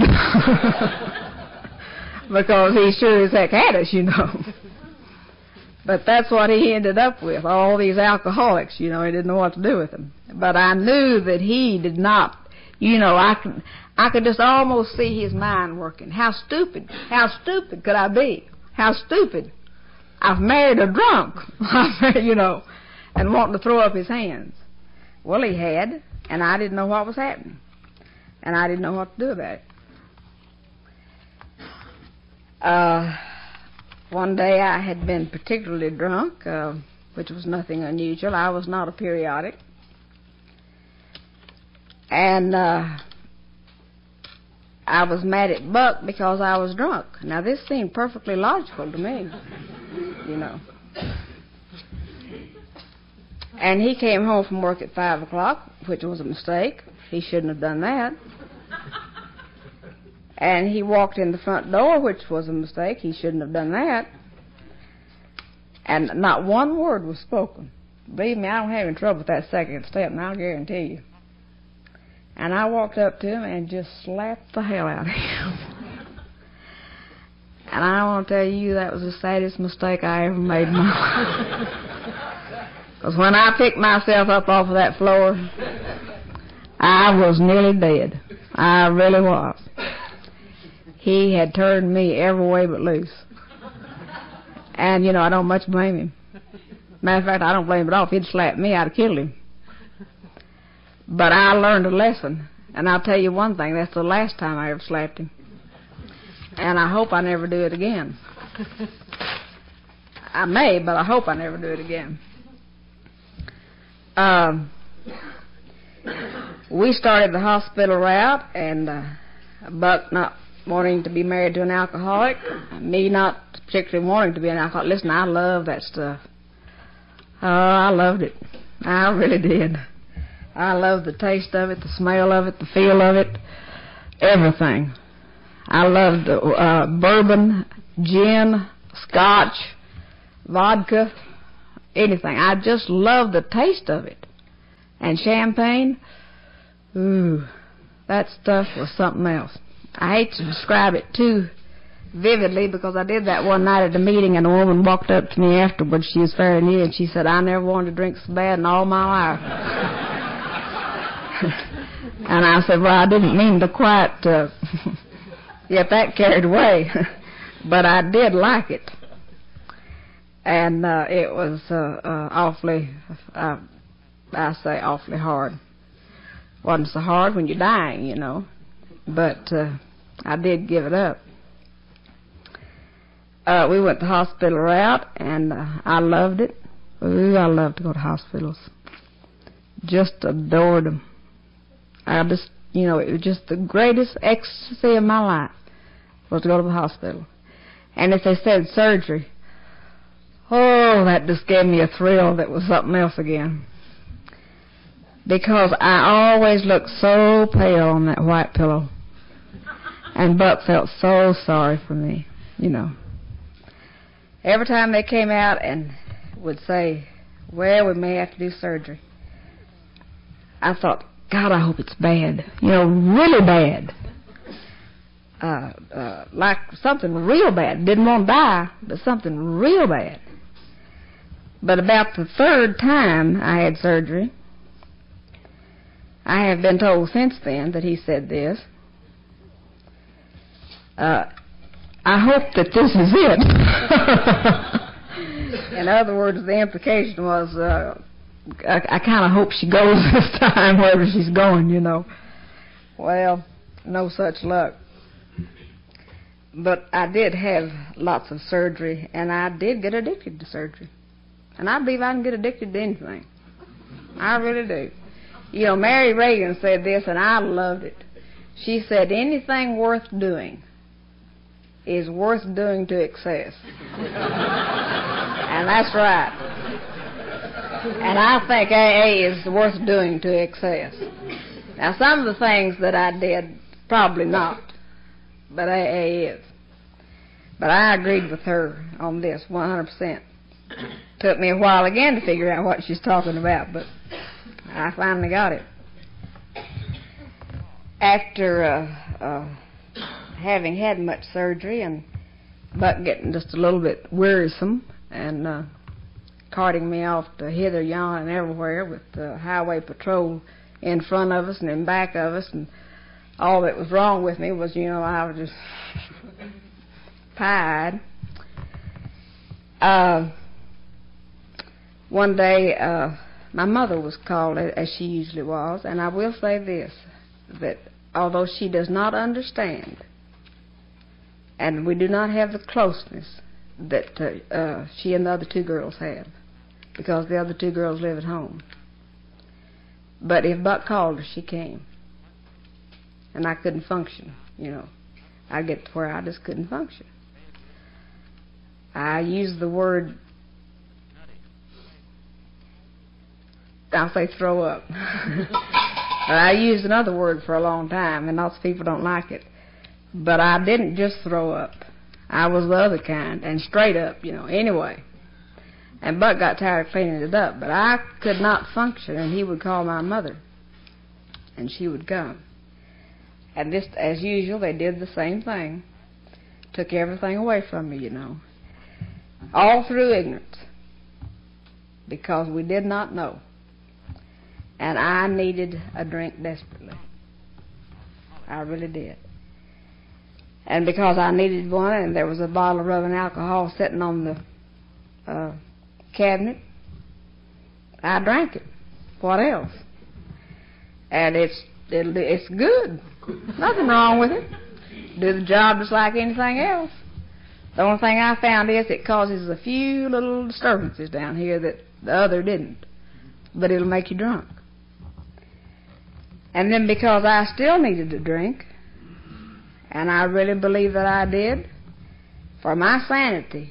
Because he sure as heck had us, you know. But that's what he ended up with, all these alcoholics, you know. He didn't know what to do with them. But I knew that he did not, you know, I could just almost see his mind working. How stupid could I be? How stupid. I've married a drunk, you know, and wanting to throw up his hands. Well, he had, and I didn't know what was happening. And I didn't know what to do about it. One day I had been particularly drunk, which was nothing unusual. I was not a periodic. And I was mad at Buck because I was drunk. Now, this seemed perfectly logical to me, you know. And he came home from work at 5 o'clock, which was a mistake. He shouldn't have done that. And he walked in the front door, which was a mistake. He shouldn't have done that. And not one word was spoken. Believe me, I don't have any trouble with that second step, and I'll guarantee you. And I walked up to him and just slapped the hell out of him. And I want to tell you, that was the saddest mistake I ever made in my life. Because when I picked myself up off of that floor, I was nearly dead. I really was. He had turned me every way but loose. And, you know, I don't much blame him. Matter of fact, I don't blame him at all. If he'd slapped me, I'd have killed him. But I learned a lesson. And I'll tell you one thing, that's the last time I ever slapped him. And I hope I never do it again. I may, but I hope I never do it again. We started the hospital route, and Buck not wanting to be married to an alcoholic, me not particularly wanting to be an alcoholic. Listen, I love that stuff. Oh, I loved it. I really did. I loved the taste of it, the smell of it, the feel of it, everything. I loved bourbon, gin, scotch, vodka, anything. I just love the taste of it. And champagne, ooh, that stuff was something else. I hate to describe it too vividly because I did that one night at a meeting, and a woman walked up to me afterwards. She was very near, and she said, "I never wanted to drink so bad in all my life." And I said, "Well, I didn't mean to quite get that carried away, but I did like it." And it was awfully, I say awfully hard. Wasn't so hard when you're dying, you know, but I did give it up. We went the hospital route, and I loved it. Ooh, I love to go to hospitals. Just adored them. I just, you know, it was just the greatest ecstasy of my life was to go to the hospital. And if they said surgery, oh, that just gave me a thrill that was something else again. Because I always looked so pale on that white pillow. And Buck felt so sorry for me, you know. Every time they came out and would say, "Well, we may have to do surgery," I thought, God, I hope it's bad. You know, really bad. Like something real bad. Didn't want to die, but something real bad. But about the third time I had surgery, I have been told since then that he said this, "I hope that this is it." In other words, the implication was, I kind of hope she goes this time, wherever she's going, you know. Well, no such luck. But I did have lots of surgery, and I did get addicted to surgery. And I believe I can get addicted to anything. I really do. You know, Mary Reagan said this, and I loved it. She said, "Anything worth doing is worth doing to excess." And that's right. And I think AA is worth doing to excess. Now, some of the things that I did, probably not, but AA is. But I agreed with her on this 100%. Took me a while again to figure out what she's talking about, but I finally got it. After having had much surgery and Buck getting just a little bit wearisome and carting me off to hither, yon, and everywhere with the highway patrol in front of us and in back of us, and all that was wrong with me was, you know, I was just pied. One day, my mother was called, as she usually was, and I will say this, that although she does not understand, and we do not have the closeness that she and the other two girls have, because the other two girls live at home. But if Buck called her, she came. And I couldn't function, you know. I'd get to where I just couldn't function. I used the word, I'll say throw up. I used another word for a long time, and lots of people don't like it. But I didn't just throw up. I was the other kind, and straight up, you know, anyway. And Buck got tired of cleaning it up, but I could not function, and he would call my mother, and she would come. And this, as usual, they did the same thing. Took everything away from me, you know. All through ignorance, because we did not know. And I needed a drink desperately. I really did. And because I needed one, and there was a bottle of rubbing alcohol sitting on the cabinet, I drank it. What else? And it's good. Nothing wrong with it. Do the job just like anything else. The only thing I found is it causes a few little disturbances down here that the other didn't. But it'll make you drunk. And then because I still needed to drink, and I really believe that I did, for my sanity.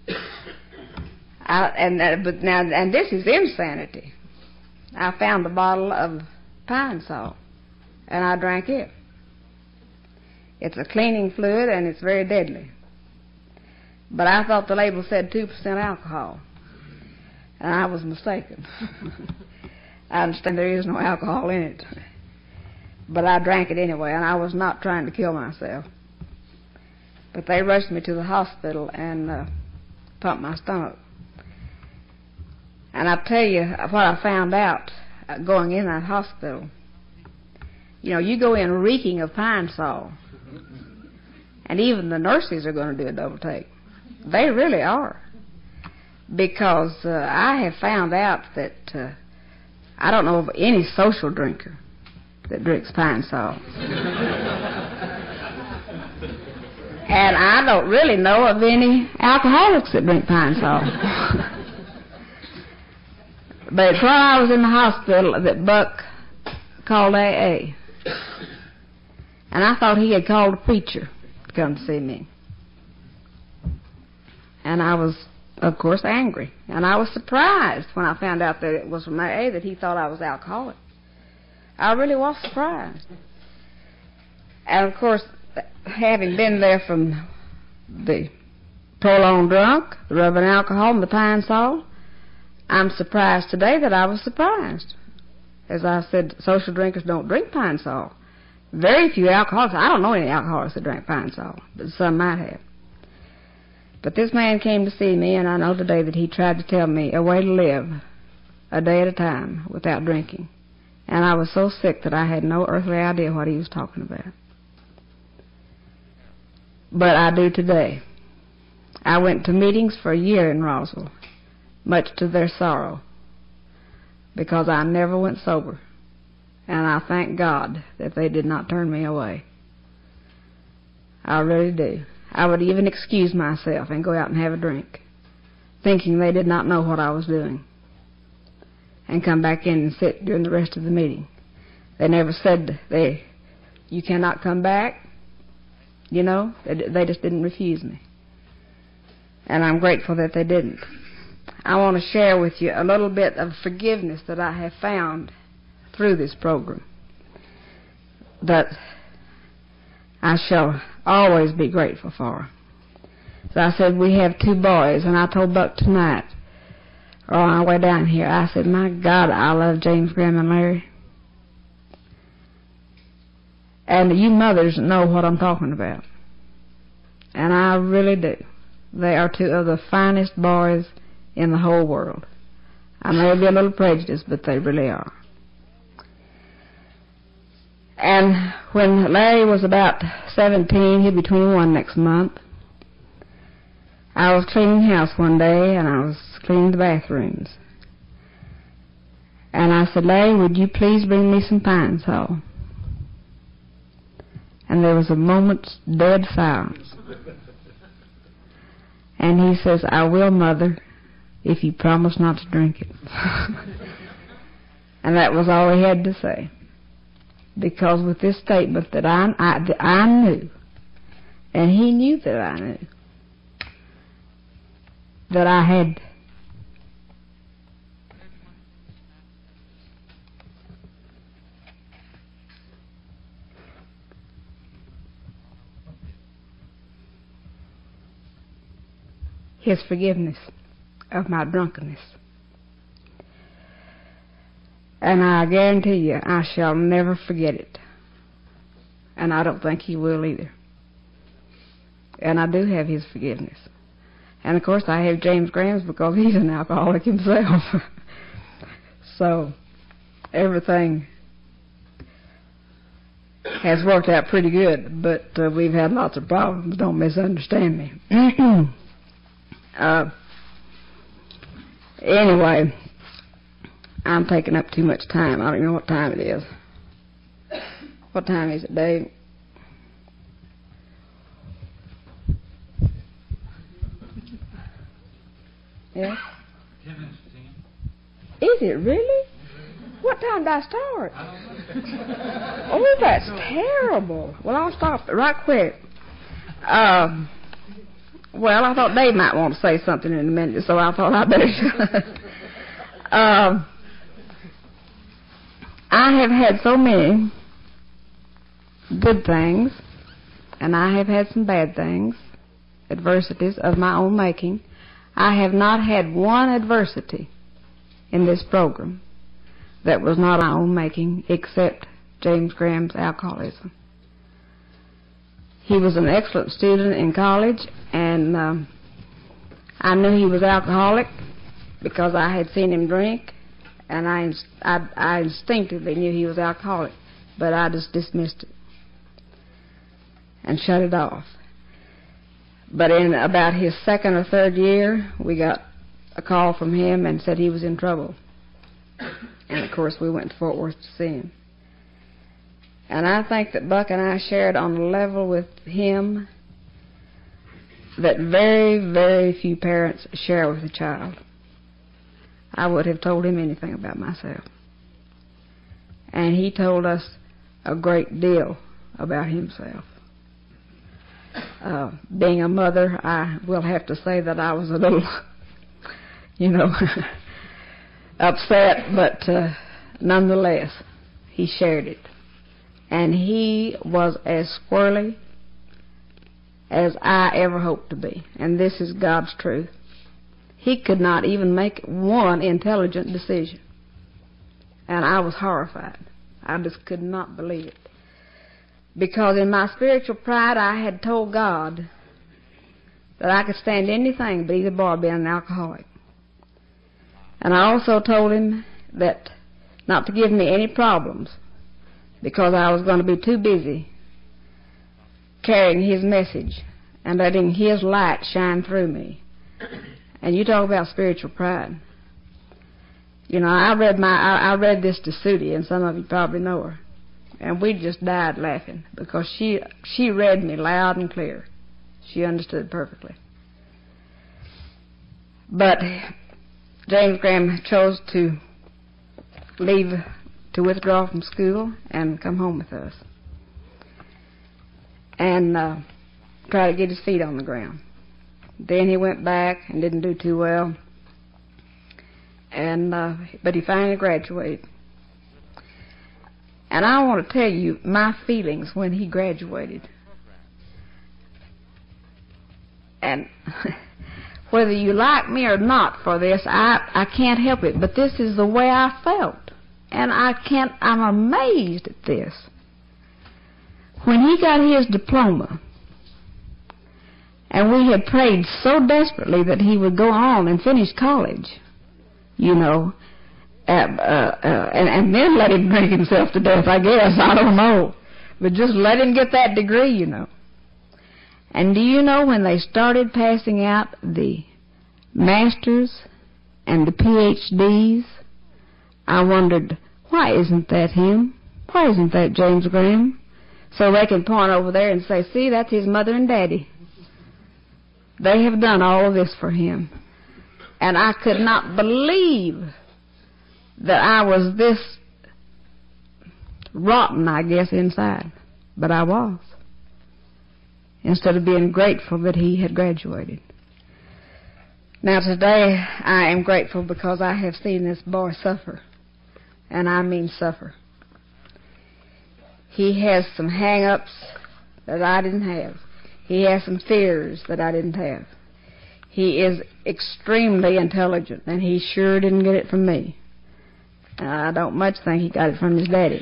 And this is insanity. I found a bottle of pine salt, and I drank it. It's a cleaning fluid, and it's very deadly. But I thought the label said 2% alcohol, and I was mistaken. I understand there is no alcohol in it, but I drank it anyway, and I was not trying to kill myself. But they rushed me to the hospital and pumped my stomach. And I'll tell you what I found out going in that hospital. You know, you go in reeking of Pine Sol, and even the nurses are going to do a double take. They really are. Because I have found out that I don't know of any social drinker that drinks Pine Sol. And I don't really know of any alcoholics that drink Pine Sol. But while I was in the hospital that Buck called AA. And I thought he had called a preacher to come to see me. And I was, of course, angry. And I was surprised when I found out that it was from AA that he thought I was alcoholic. I really was surprised. And, of course, having been there from the prolonged drunk, the rubbing alcohol, and the Pine Sol, I'm surprised today that I was surprised. As I said, social drinkers don't drink Pine Sol. Very few alcoholics. I don't know any alcoholics that drink Pine Sol, but some might have. But this man came to see me, and I know today that he tried to tell me a way to live a day at a time without drinking. And I was so sick that I had no earthly idea what he was talking about. But I do today. I went to meetings for a year in Roswell, much to their sorrow, because I never went sober. And I thank God that they did not turn me away. I really do. I would even excuse myself and go out and have a drink, thinking they did not know what I was doing, and come back in and sit during the rest of the meeting. They never said, you cannot come back. You know, they just didn't refuse me. And I'm grateful that they didn't. I want to share with you a little bit of forgiveness that I have found through this program that I shall always be grateful for. So I said, we have 2 boys, and I told Buck tonight, or on our way down here, I said, my God, I love James, Graham, and Larry. And you mothers know what I'm talking about. And I really do. They are 2 of the finest boys in the whole world. I may be a little prejudiced, but they really are. And when Larry was about 17, he'll be 21 next month, I was cleaning the house one day, and I was cleaning the bathrooms. And I said, Larry, would you please bring me some Pine Sol? And there was a moment's dead silence. And he says, I will, Mother, if you promise not to drink it. And that was all he had to say. Because with this statement that I knew, and he knew that I knew, that I had his forgiveness of my drunkenness. And I guarantee you, I shall never forget it. And I don't think he will either. And I do have his forgiveness. And of course I have James Graham's because he's an alcoholic himself. So everything has worked out pretty good, but we've had lots of problems. Don't misunderstand me. Anyway, I'm taking up too much time. I don't know what time it is. What time is it, Dave? Yeah? 10 minutes to 10. Is it really? What time did I start? Oh, that's terrible. Well, I'll stop right quick. Well, I thought Dave might want to say something in a minute, so I thought I'd better. I have had so many good things, and I have had some bad things, adversities of my own making. I have not had one adversity in this program that was not my own making, except James Graham's alcoholism. He was an excellent student in college, and I knew he was alcoholic because I had seen him drink, and I instinctively knew he was alcoholic, but I just dismissed it and shut it off. But in about his second or third year, we got a call from him and said he was in trouble. And, of course, we went to Fort Worth to see him. And I think that Buck and I shared on a level with him that very, very few parents share with a child. I would have told him anything about myself. And he told us a great deal about himself. Being a mother, I will have to say that I was a little, upset, but nonetheless, he shared it. And he was as squirrely as I ever hoped to be. And this is God's truth. He could not even make one intelligent decision. And I was horrified. I just could not believe it. Because in my spiritual pride, I had told God that I could stand anything but either boy being an alcoholic. And I also told him that not to give me any problems, because I was going to be too busy carrying his message and letting his light shine through me. And you talk about spiritual pride. I read this to Sudie, and some of you probably know her. And we just died laughing because she read me loud and clear. She understood perfectly. But James Graham chose to withdraw from school and come home with us and try to get his feet on the ground. Then he went back and didn't do too well, but he finally graduated. And I want to tell you my feelings when he graduated. And whether you like me or not for this, I can't help it, but this is the way I felt. And I'm amazed at this. When he got his diploma, and we had prayed so desperately that he would go on and finish college, and then let him drink himself to death, I guess. I don't know. But just let him get that degree, And do you know when they started passing out the masters and the PhDs, I wondered, why isn't that him? Why isn't that James Graham? So they can point over there and say, see, that's his mother and daddy. They have done all of this for him. And I could not believe that I was this rotten, I guess, inside. But I was. Instead of being grateful that he had graduated. Now today I am grateful because I have seen this boy suffer. And I mean suffer. He has some hang-ups that I didn't have. He has some fears that I didn't have. He is extremely intelligent, and he sure didn't get it from me. I don't much think he got it from his daddy.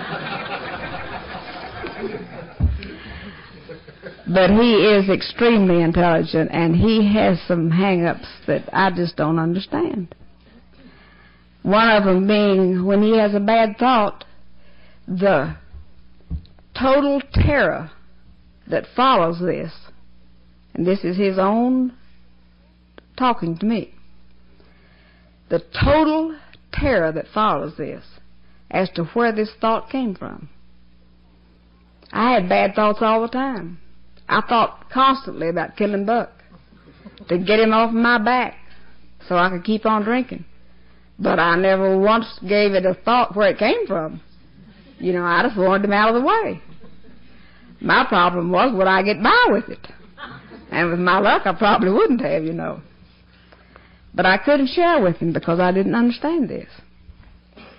But he is extremely intelligent, and he has some hang-ups that I just don't understand. One of them being when he has a bad thought, the total terror that follows this, and this is his own talking to me, the total terror that follows this as to where this thought came from. I had bad thoughts all the time. I thought constantly about killing Buck to get him off my back so I could keep on drinking. But I never once gave it a thought where it came from. I just wanted him out of the way. My problem was, would I get by with it? And with my luck, I probably wouldn't have, But I couldn't share with him because I didn't understand this.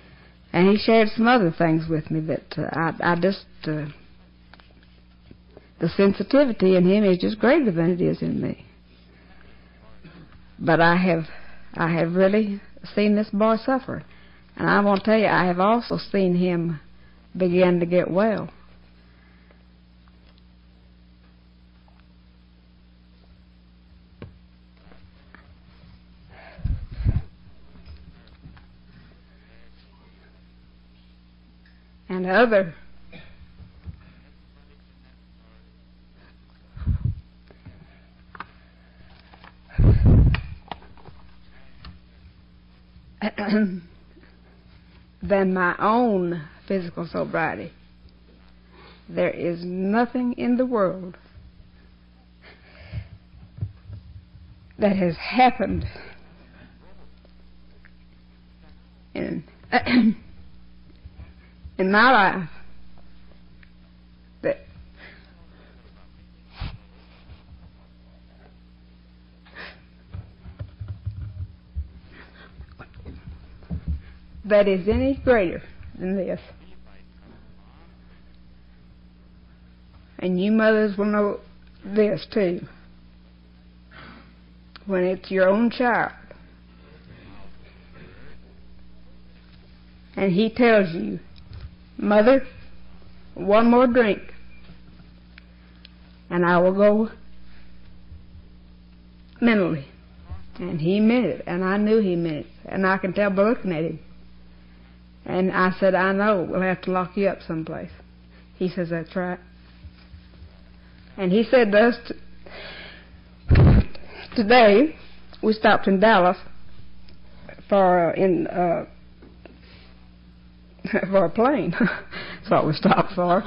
And he shared some other things with me that I just the sensitivity in him is just greater than it is in me. But I have really seen this boy suffer. And I want to tell you, I have also seen him begin to get well. And other than my own physical sobriety, there is nothing in the world that has happened in in my life that is any greater than this. And you mothers will know this too. When it's your own child and he tells you, "Mother, one more drink and I will go mentally." And he meant it, and I knew he meant it, and I can tell by looking at him. And I said, "I know, we'll have to lock you up someplace." He says, "That's right." And he said to us, today, we stopped in Dallas for a plane. That's what we stopped for.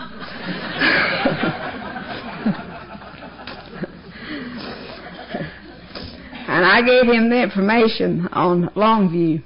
And I gave him the information on Longview.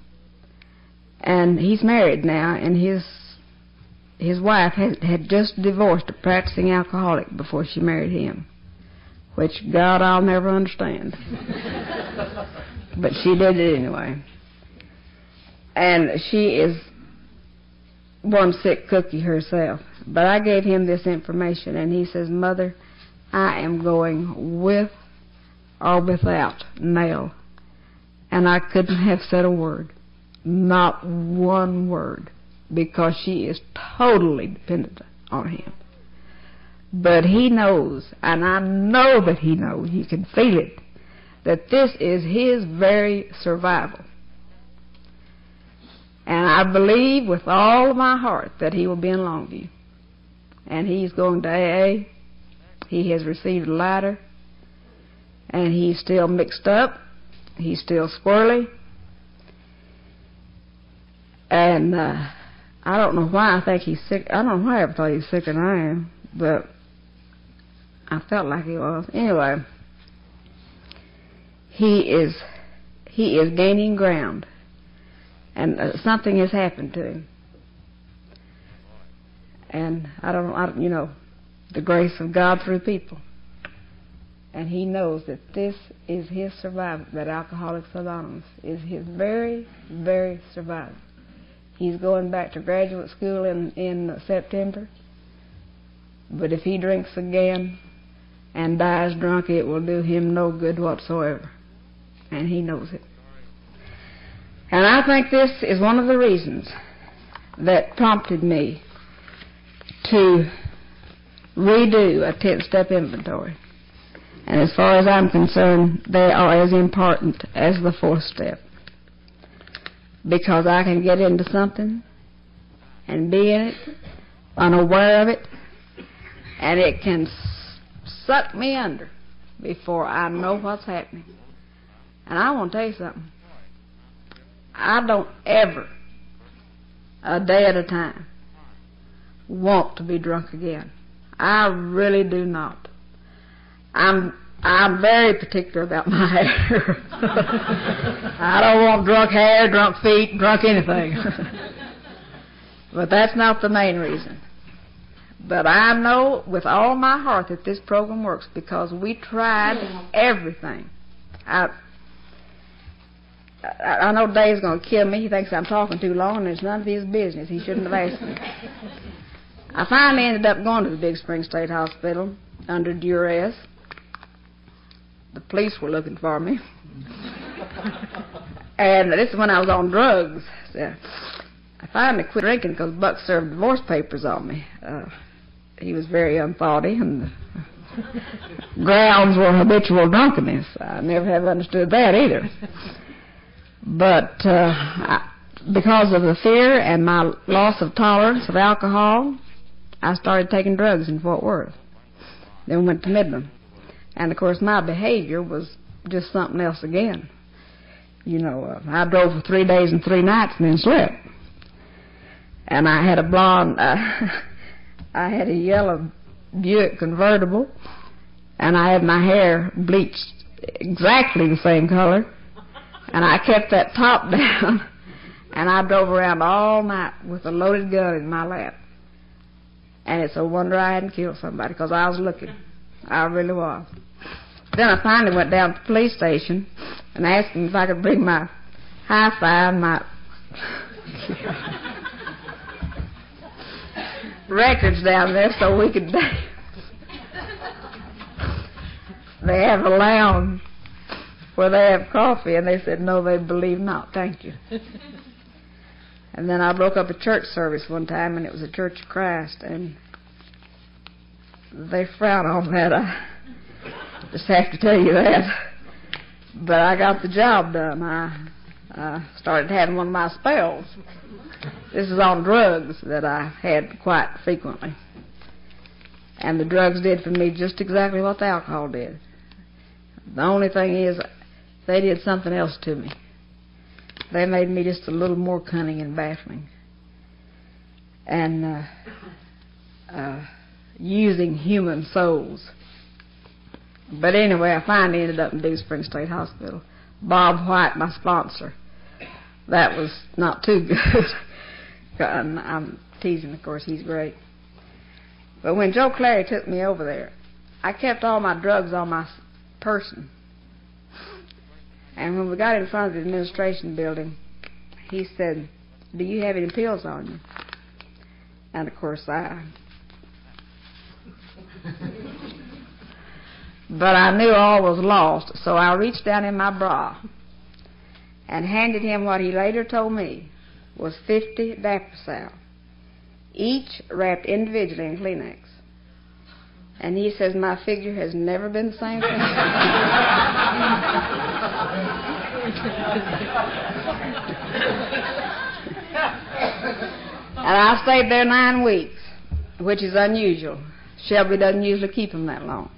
And he's married now, and his wife had just divorced a practicing alcoholic before she married him, which, God, I'll never understand. But she did it anyway. And she is one sick cookie herself. But I gave him this information, and he says, "Mother, I am going with or without Nell." And I couldn't have said a word. Not one word, because she is totally dependent on him. But he knows, and I know that he knows, he can feel it, that this is his very survival. And I believe with all of my heart that he will be in Longview. And he's going to AA. He has received a lighter. And he's still mixed up. He's still squirrely. And I don't know why I think he's sick. I don't know why I ever thought he was sicker than I am, but I felt like he was. Anyway, he is gaining ground, and something has happened to him. And I don't know, the grace of God through people. And he knows that this is his survival, that Alcoholics Anonymous is his very, very survival. He's going back to graduate school in September. But if he drinks again and dies drunk, it will do him no good whatsoever. And he knows it. And I think this is one of the reasons that prompted me to redo a 10-step inventory. And as far as I'm concerned, they are as important as the 4th step. Because I can get into something and be in it, unaware of it, and it can suck me under before I know what's happening. And I want to tell you something. I don't ever, a day at a time, want to be drunk again. I really do not. I'm very particular about my hair. I don't want drunk hair, drunk feet, drunk anything. But that's not the main reason. But I know with all my heart that this program works because we tried everything. I know Dave's going to kill me. He thinks I'm talking too long, and it's none of his business. He shouldn't have asked me. I finally ended up going to the Big Spring State Hospital under duress. The police were looking for me. And this is when I was on drugs. So I finally quit drinking because Buck served divorce papers on me. He was very unthoughty, and the grounds were habitual drunkenness. I never have understood that either. But because of the fear and my loss of tolerance of alcohol, I started taking drugs in Fort Worth. Then went to Midland. And, of course, my behavior was just something else again. You know, I drove for 3 days and 3 nights and then slept. And I had a blonde, I had a yellow Buick convertible, and I had my hair bleached exactly the same color. And I kept that top down, and I drove around all night with a loaded gun in my lap. And it's a wonder I hadn't killed somebody, because I was looking. I really was. Then I finally went down to the police station and asked them if I could bring my hi-fi and my records down there so we could dance. They have a lounge where they have coffee, and they said, no, they believe not, thank you. And then I broke up a church service one time, and it was a Church of Christ, and they frown on that. I just have to tell you that. But I got the job done. I started having one of my spells. This is on drugs that I had quite frequently. And the drugs did for me just exactly what the alcohol did. The only thing is, they did something else to me. They made me just a little more cunning and baffling. And using human souls. But anyway, I finally ended up in Big Spring State Hospital. Bob White, my sponsor. That was not too good. And I'm teasing, of course, he's great. But when Joe Clary took me over there, I kept all my drugs on my person. And when we got in front of the administration building, he said, do you have any pills on you? And of course but I knew all was lost, so I reached down in my bra and handed him what he later told me was 50 Dapper-Sal, each wrapped individually in Kleenex. And he says, my figure has never been the same since. And I stayed there 9 weeks, which is unusual. Shelby doesn't usually keep them that long.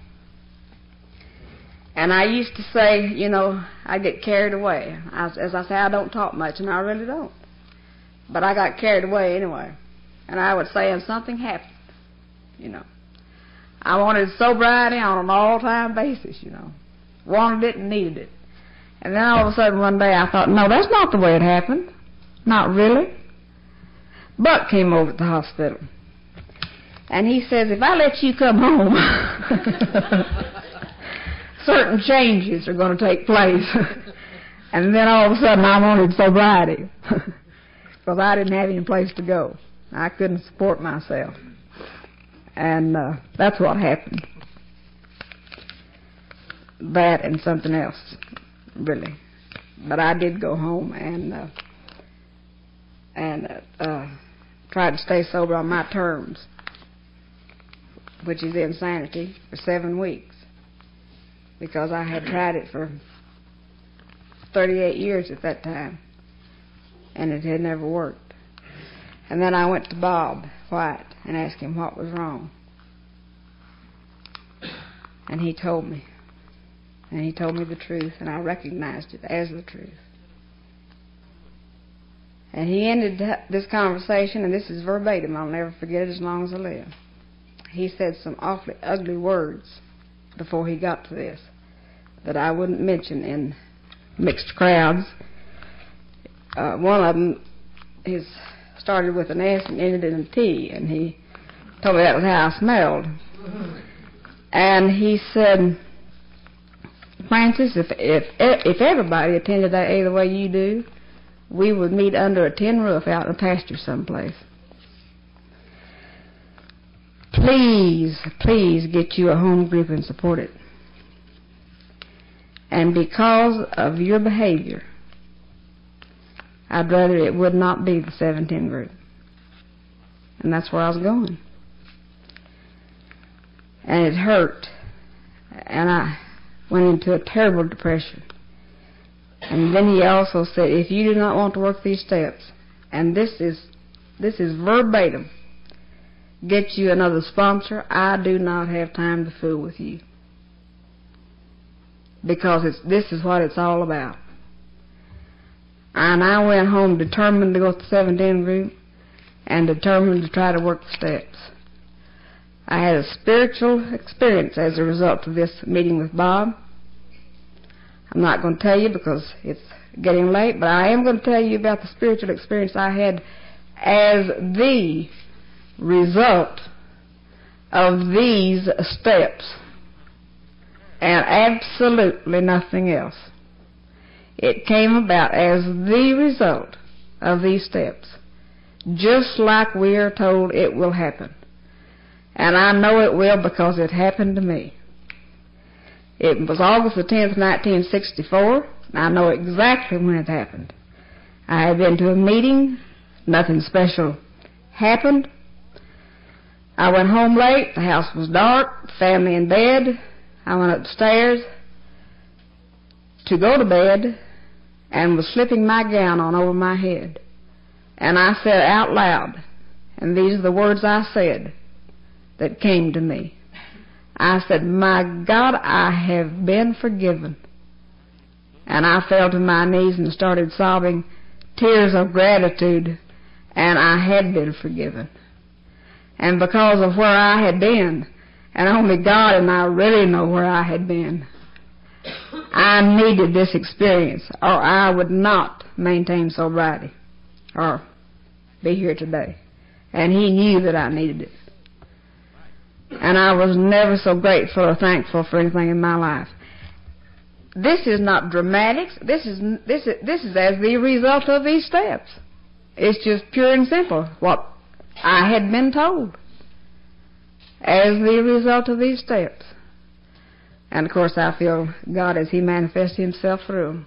And I used to say, you know, I get carried away. As I say, I don't talk much, and I really don't. But I got carried away anyway. And I would say, and something happened, you know. I wanted sobriety on an all-time basis, you know. Wanted it and needed it. And then all of a sudden one day I thought, no, that's not the way it happened. Not really. Buck came over to the hospital. And he says, if I let you come home, certain changes are going to take place. And then all of a sudden I wanted sobriety. Because I didn't have any place to go. I couldn't support myself. And that's what happened. That and something else, really. But I did go home and tried to stay sober on my terms, which is insanity, for 7 weeks. Because I had tried it for 38 years at that time, and it had never worked. And then I went to Bob White and asked him what was wrong. And he told me. And he told me the truth, and I recognized it as the truth. And he ended this conversation, and this is verbatim, I'll never forget it as long as I live. He said some awfully ugly words before he got to this that I wouldn't mention in mixed crowds. One of them started with an S and ended in a T, and he told me that was how I smelled. And he said, Francis, if everybody attended that the way you do, we would meet under a tin roof out in a pasture someplace. please, please get you a home group and support it. And because of your behavior, I'd rather it would not be the 710 group. And that's where I was going. And it hurt. And I went into a terrible depression. And then he also said, if you do not want to work these steps, and this is verbatim, get you another sponsor, I do not have time to fool with you. Because this is what it's all about. And I went home determined to go to the 710 group and determined to try to work the steps. I had a spiritual experience as a result of this meeting with Bob. I'm not going to tell you because it's getting late, but I am going to tell you about the spiritual experience I had as the result of these steps, and absolutely nothing else. It came about as the result of these steps, just like we are told it will happen. And I know it will because it happened to me. It was August the 10th, 1964. I know exactly when it happened. I had been to a meeting. Nothing special happened. I went home late. The house was dark. Family in bed. I went upstairs to go to bed and was slipping my gown on over my head. And I said out loud, and these are the words I said that came to me. I said, my God, I have been forgiven. And I fell to my knees and started sobbing tears of gratitude, and I had been forgiven. And because of where I had been, and only God and I really know where I had been, I needed this experience, or I would not maintain sobriety or be here today. And he knew that I needed it. And I was never so grateful or thankful for anything in my life. This is not dramatics. This is as the result of these steps. It's just pure and simple what I had been told as the result of these steps. And of course I feel God as he manifests himself through them.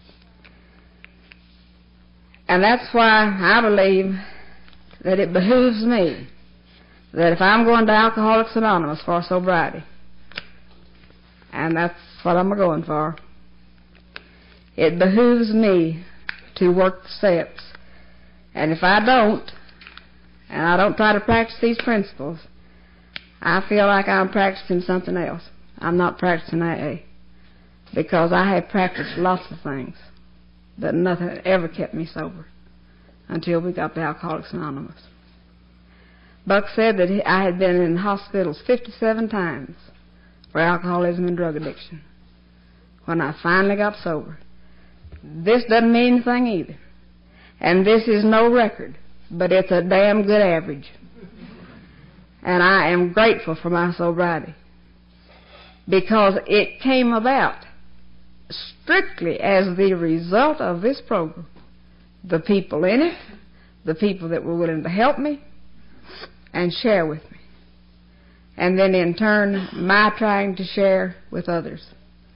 And that's why I believe that it behooves me that if I'm going to Alcoholics Anonymous for sobriety, and that's what I'm going for, it behooves me to work the steps. And if I don't, and I don't try to practice these principles, I feel like I'm practicing something else. I'm not practicing AA, because I have practiced lots of things, but nothing ever kept me sober until we got to Alcoholics Anonymous. Buck said that I had been in hospitals 57 times for alcoholism and drug addiction when I finally got sober. This doesn't mean anything either. And this is no record, but it's a damn good average. And I am grateful for my sobriety, because it came about strictly as the result of this program. The people in it, the people that were willing to help me and share with me, and then in turn my trying to share with others.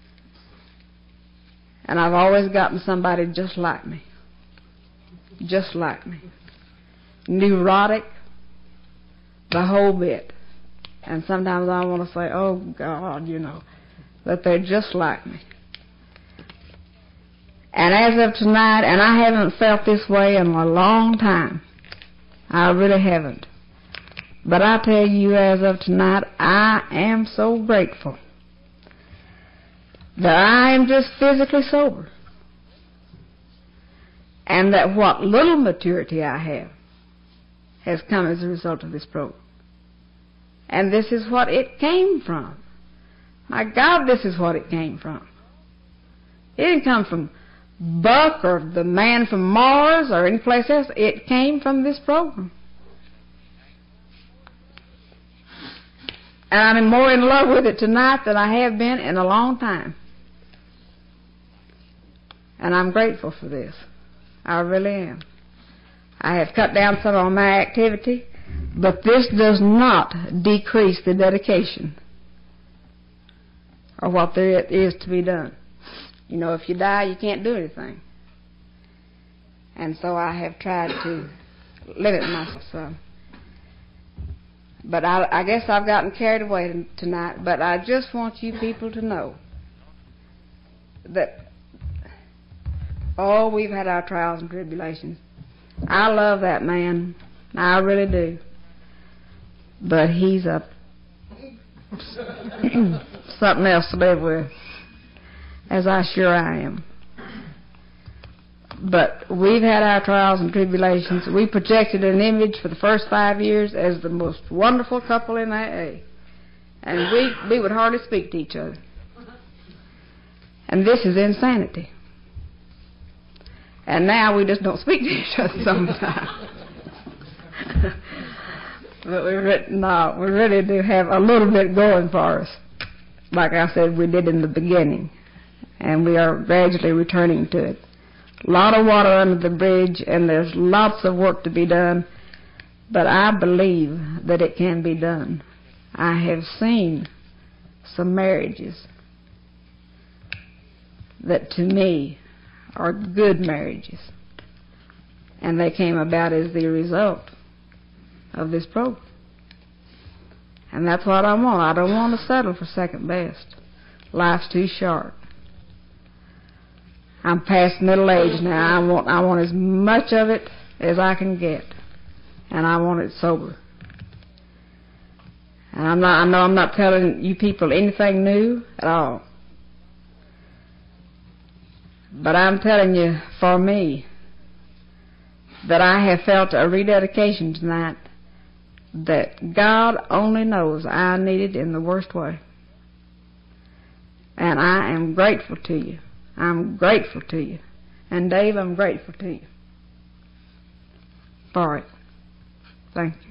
And I've always gotten somebody just like me. Just like me. Neurotic, the whole bit. And sometimes I want to say, oh God, that they're just like me. And as of tonight, and I haven't felt this way in a long time. I really haven't. But I tell you, as of tonight, I am so grateful that I am just physically sober. And that what little maturity I have has come as a result of this program. And this is what it came from. My God, this is what it came from. It didn't come from Buck or the man from Mars or any place else. It came from this program. And I'm more in love with it tonight than I have been in a long time. And I'm grateful for this. I really am. I have cut down some of my activity. But this does not decrease the dedication or what there is to be done. You know, if you die, you can't do anything. And so I have tried to limit myself some. But I guess I've gotten carried away tonight, but I just want you people to know that, we've had our trials and tribulations. I love that man. I really do. But he's something else to live with, as I sure I am. But we've had our trials and tribulations. We projected an image for the first 5 years as the most wonderful couple in AA. And we would hardly speak to each other. And this is insanity. And now we just don't speak to each other sometimes. But we really do have a little bit going for us. Like I said, we did in the beginning. And we are gradually returning to it. A lot of water under the bridge, and there's lots of work to be done, but I believe that it can be done. I have seen some marriages that to me are good marriages, and they came about as the result of this program. And that's what I want. I don't want to settle for second best. Life's too short. I'm past middle age now. I want as much of it as I can get, and I want it sober. And I know I'm not telling you people anything new at all, but I'm telling you, for me, that I have felt a rededication tonight that God only knows I needed in the worst way, and I am grateful to you. I'm grateful to you. And Dave, I'm grateful to you for it. Thank you.